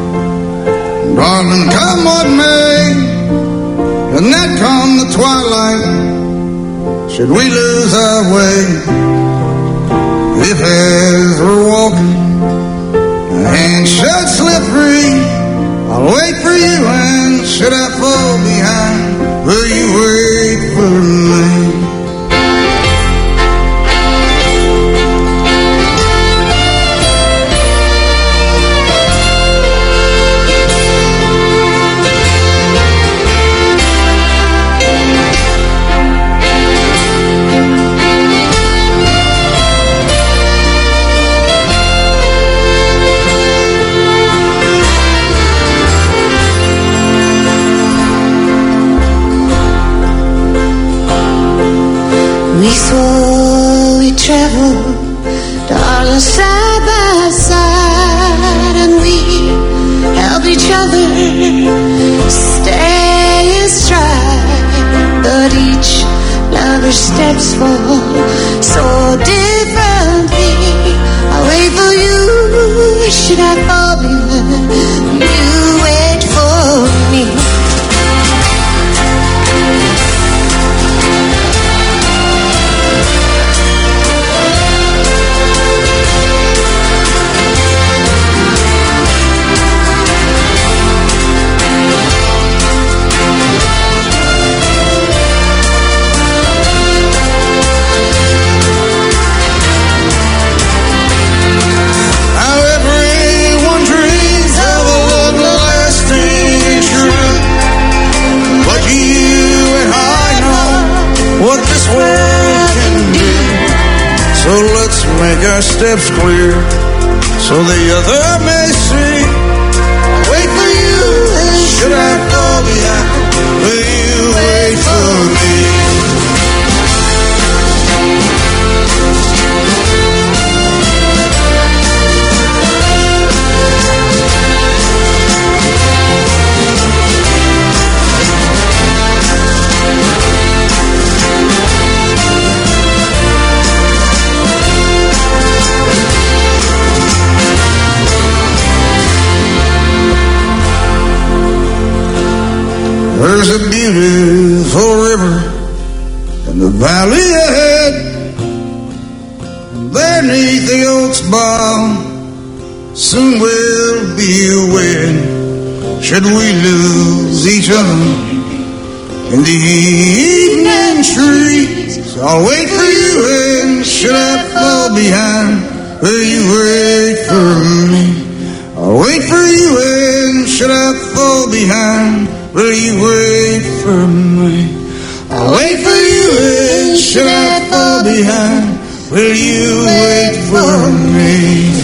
darling, come what may. And that come the twilight, should we lose our way? If as we're walking, a hand should slip free, I'll wait for you, and should I fall travel, darling, side by side, and we help each other stay astride. But each lover's steps fall so differently. I'll wait for you, should I fall behind? You wait for me. So let's make our steps clear, so the other may see. I'll wait for you, should I fall behind? Will you wait for me? There's a beautiful river in the valley ahead, and beneath the oaks bough soon will be a wed. Should we lose each other in the evening trees, I'll wait for you, and should I fall behind, will you wait for me? I'll wait for you, and should I fall behind, will you wait for me? I'll wait for you, and should I fall behind, will you wait for me?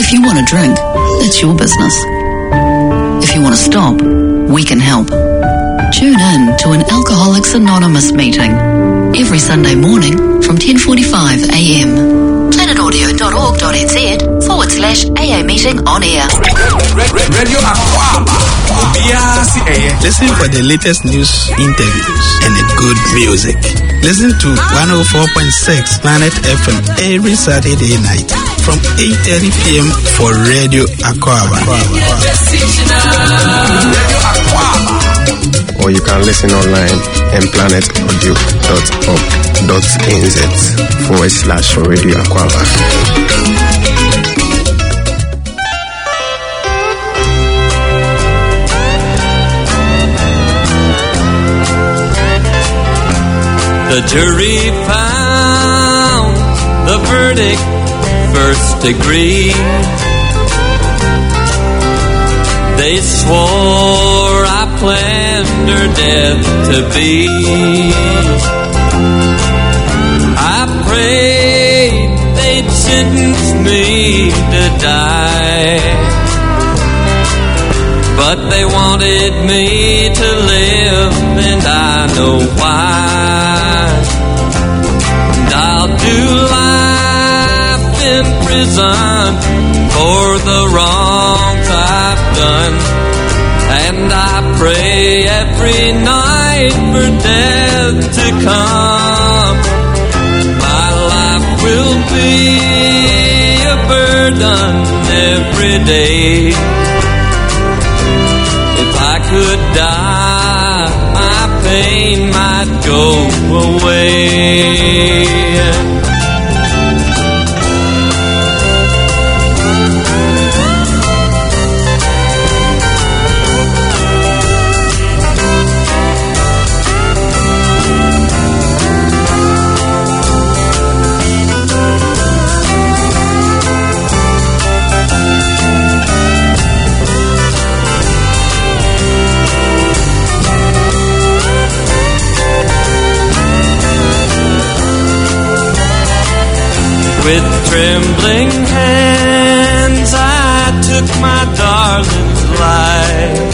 If you want to drink, that's your business. If you want to stop, we can help. Tune in to an Alcoholics Anonymous meeting every Sunday morning from 10:45 a.m. planetaudio.org.nz/AA meeting on air. Radio Aquaba. Listen for the latest news, interviews, and the good music. Listen to 104.6 Planet FM every Saturday night from 8:30 p.m. for Radio Aquaba. Or you can listen online at planetaudio.org.nz/Radio Aquaba. The jury found the verdict first degree. They swore I planned her death to be. I prayed they'd sentence me to die, but they wanted me to live, and I know why. And I'll do life in prison for the wrongs I've done, and I pray every night for death to come. My life will be a burden every day. If I could die, my pain might go away. With trembling hands I took my darling's life,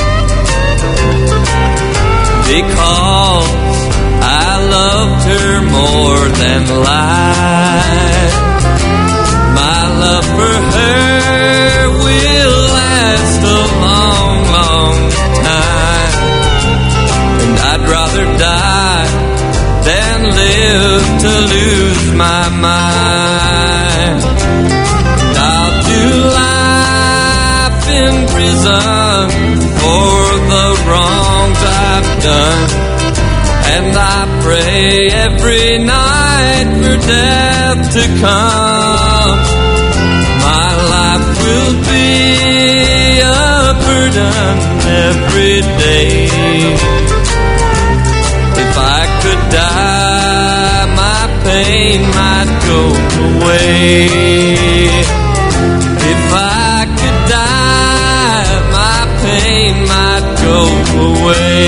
because I loved her more than life. My love for her will last a long, long time, and I'd rather die than live to lose my mind. I'll do life in prison for the wrongs I've done, and I pray every night for death to come. My life will be a burden every day. If I could die, my pain might go away. If I could die, my pain might go away.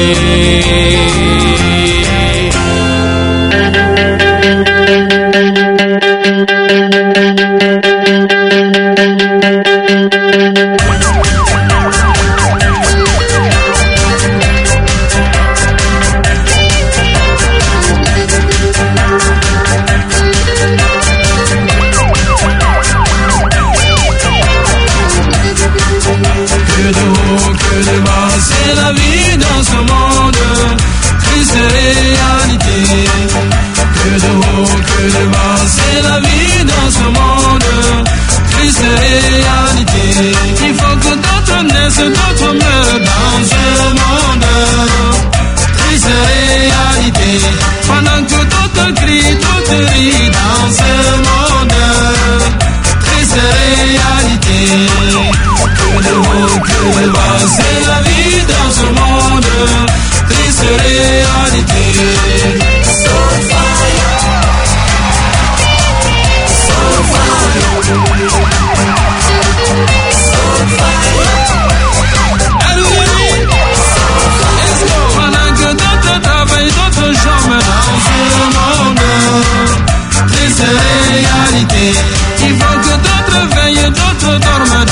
C'est la vie dans ce monde, triste réalité. Que de haut, que de bas, c'est la vie dans ce monde, triste réalité. Il faut que d'autres naissent, d'autres meurent dans ce monde, triste réalité. Pendant que d'autres crient, d'autres rient dans ce monde, triste réalité. Que de haut, que de bas, c'est la vie dans ce monde, triste réalité. So fire, so fire, so fire. Pendant que d'autres travaillent, d'autres chôment dans ce monde, triste réalité. Il faut que d'autres veillent, d'autres dorment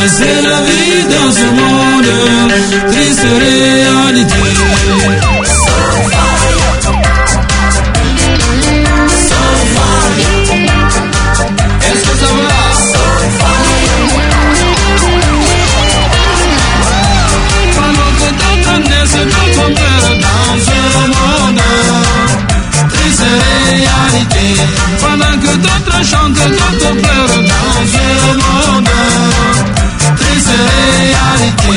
c'est la vie dans ce monde, triste réalité. Est-ce que ça va? Pendant que d'autres naissent, d'autres meurent dans ce monde, triste réalité. Pendant que d'autres chantent, d'autres pleurent dans ce monde, triste réalité.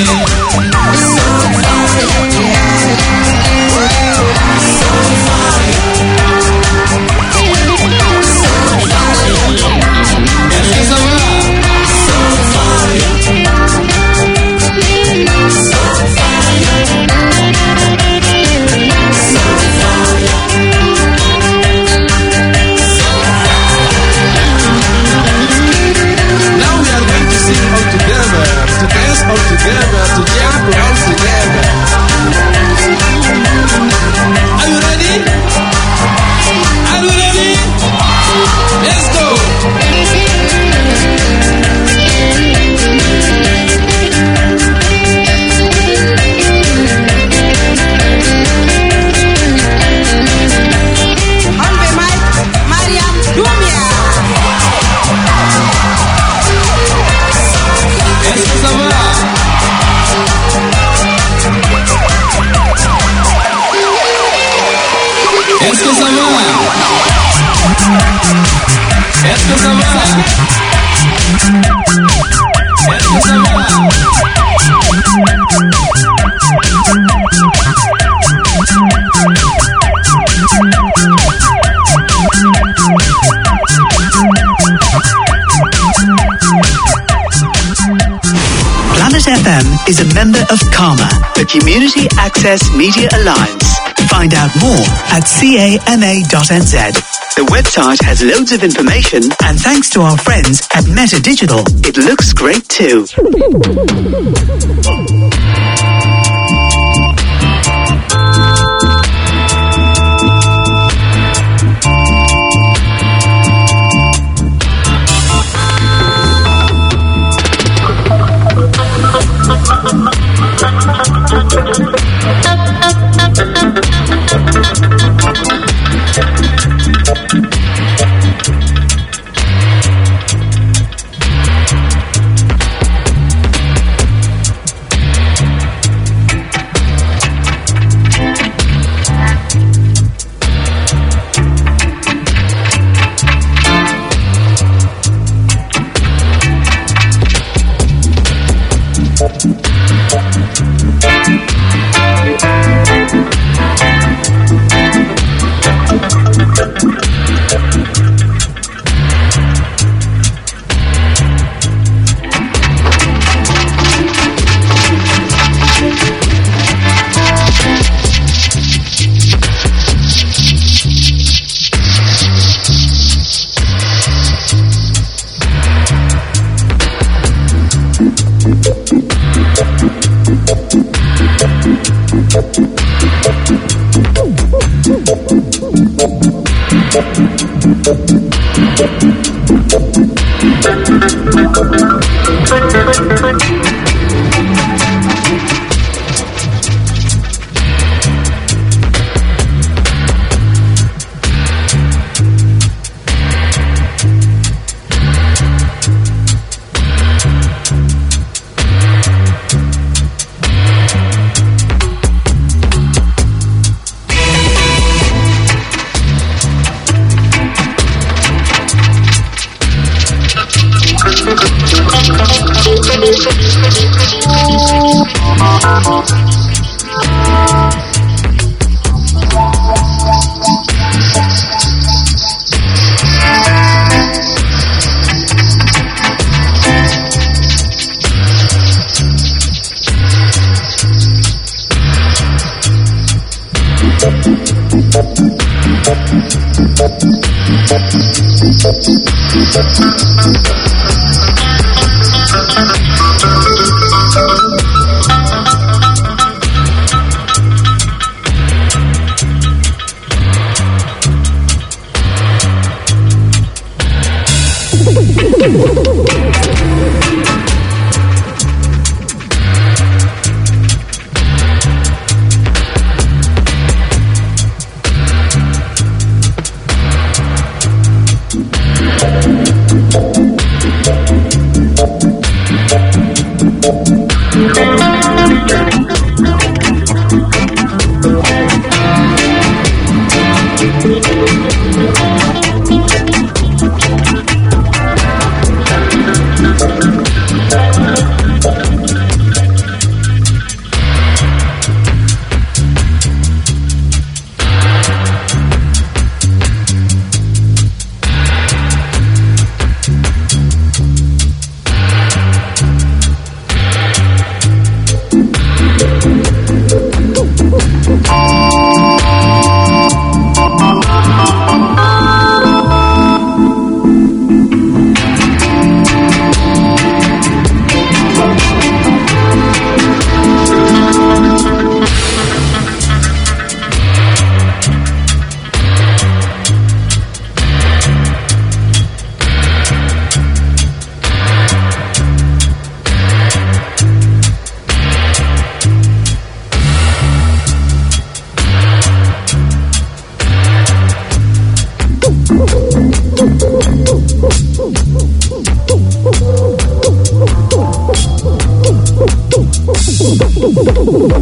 Is a member of CAMA, the Community Access Media Alliance. Find out more at cama.nz. The website has loads of information, and thanks to our friends at Meta Digital, it looks great too.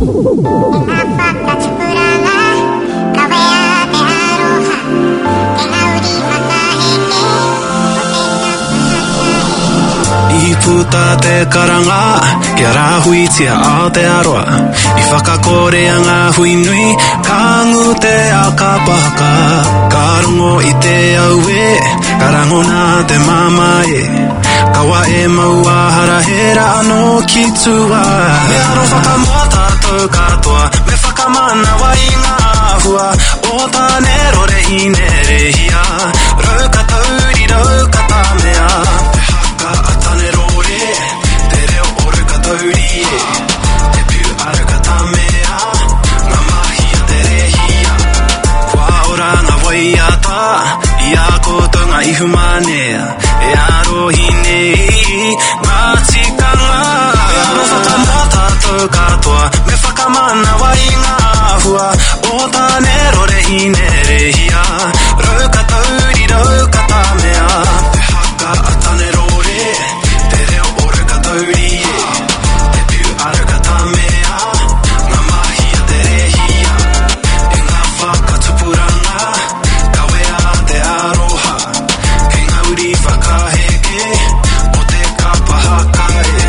puta te karanga Kia rā hui tia ao te aroa I whakakorea ngā hui nui Ka ngu te a ka paka Ka rongo I te au e Ka rango nā te mama e Kawa e maua harahera anō ki tua Me aro whakamata tau katoa Me whakamana wa I ngā hua O tāne rore I nere hia Rau ka tauri rau ka tāmea Te haka atane rore Te reo oru ka tauri e Te pū aru ka tāmea Ngā mahia te rehia Kua ora ngā waiata I a koutou ngā ihu manea E arohi nei ngā tikanga Me aro whakamata tau katoa Me whakamana wa I ngā hua O tāne rore I nere hia Rau ka tauri rau ka tāmea Te haka atane rore Te reo oru ka tauri e Te pū aru ka tāmea Ngā mahia te rehia E ngā whakatupuranga Kawea te aroha Kei ngā uri whakaheke O te kapahaka e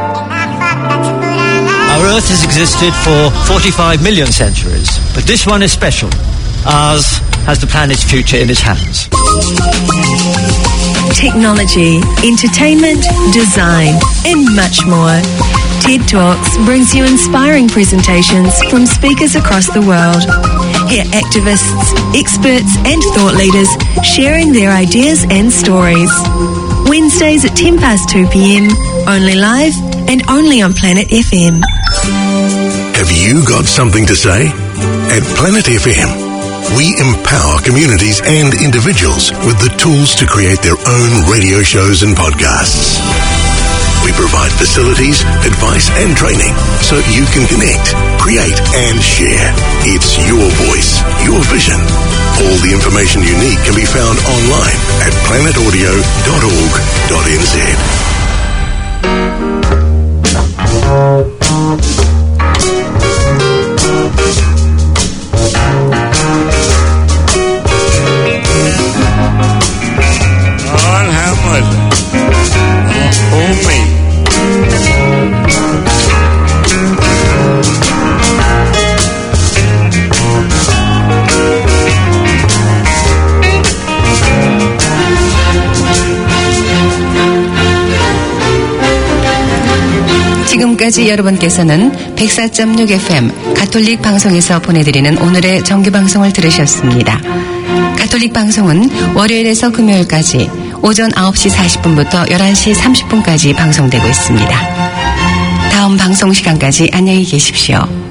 Our Earth has existed for 45 million centuries, but this one is special. Ours has the planet's future in its hands. Technology, entertainment, design, and much more. TED Talks brings you inspiring presentations from speakers across the world. Hear activists, experts, and thought leaders sharing their ideas and stories. Wednesdays at 2 p.m, only live and only on Planet FM. Have you got something to say? At Planet FM, we empower communities and individuals with the tools to create their own radio shows and podcasts. We provide facilities, advice and training so you can connect, create and share. It's your voice, your vision. All the information you need can be found online at planetaudio.org.nz. Lord have mercy. Oh me. 지금까지 여러분께서는 104.6 FM 가톨릭 방송에서 보내드리는 오늘의 정규방송을 들으셨습니다. 가톨릭 방송은 월요일에서 금요일까지 오전 9시 40분부터 11시 30분까지 방송되고 있습니다. 다음 방송 시간까지 안녕히 계십시오.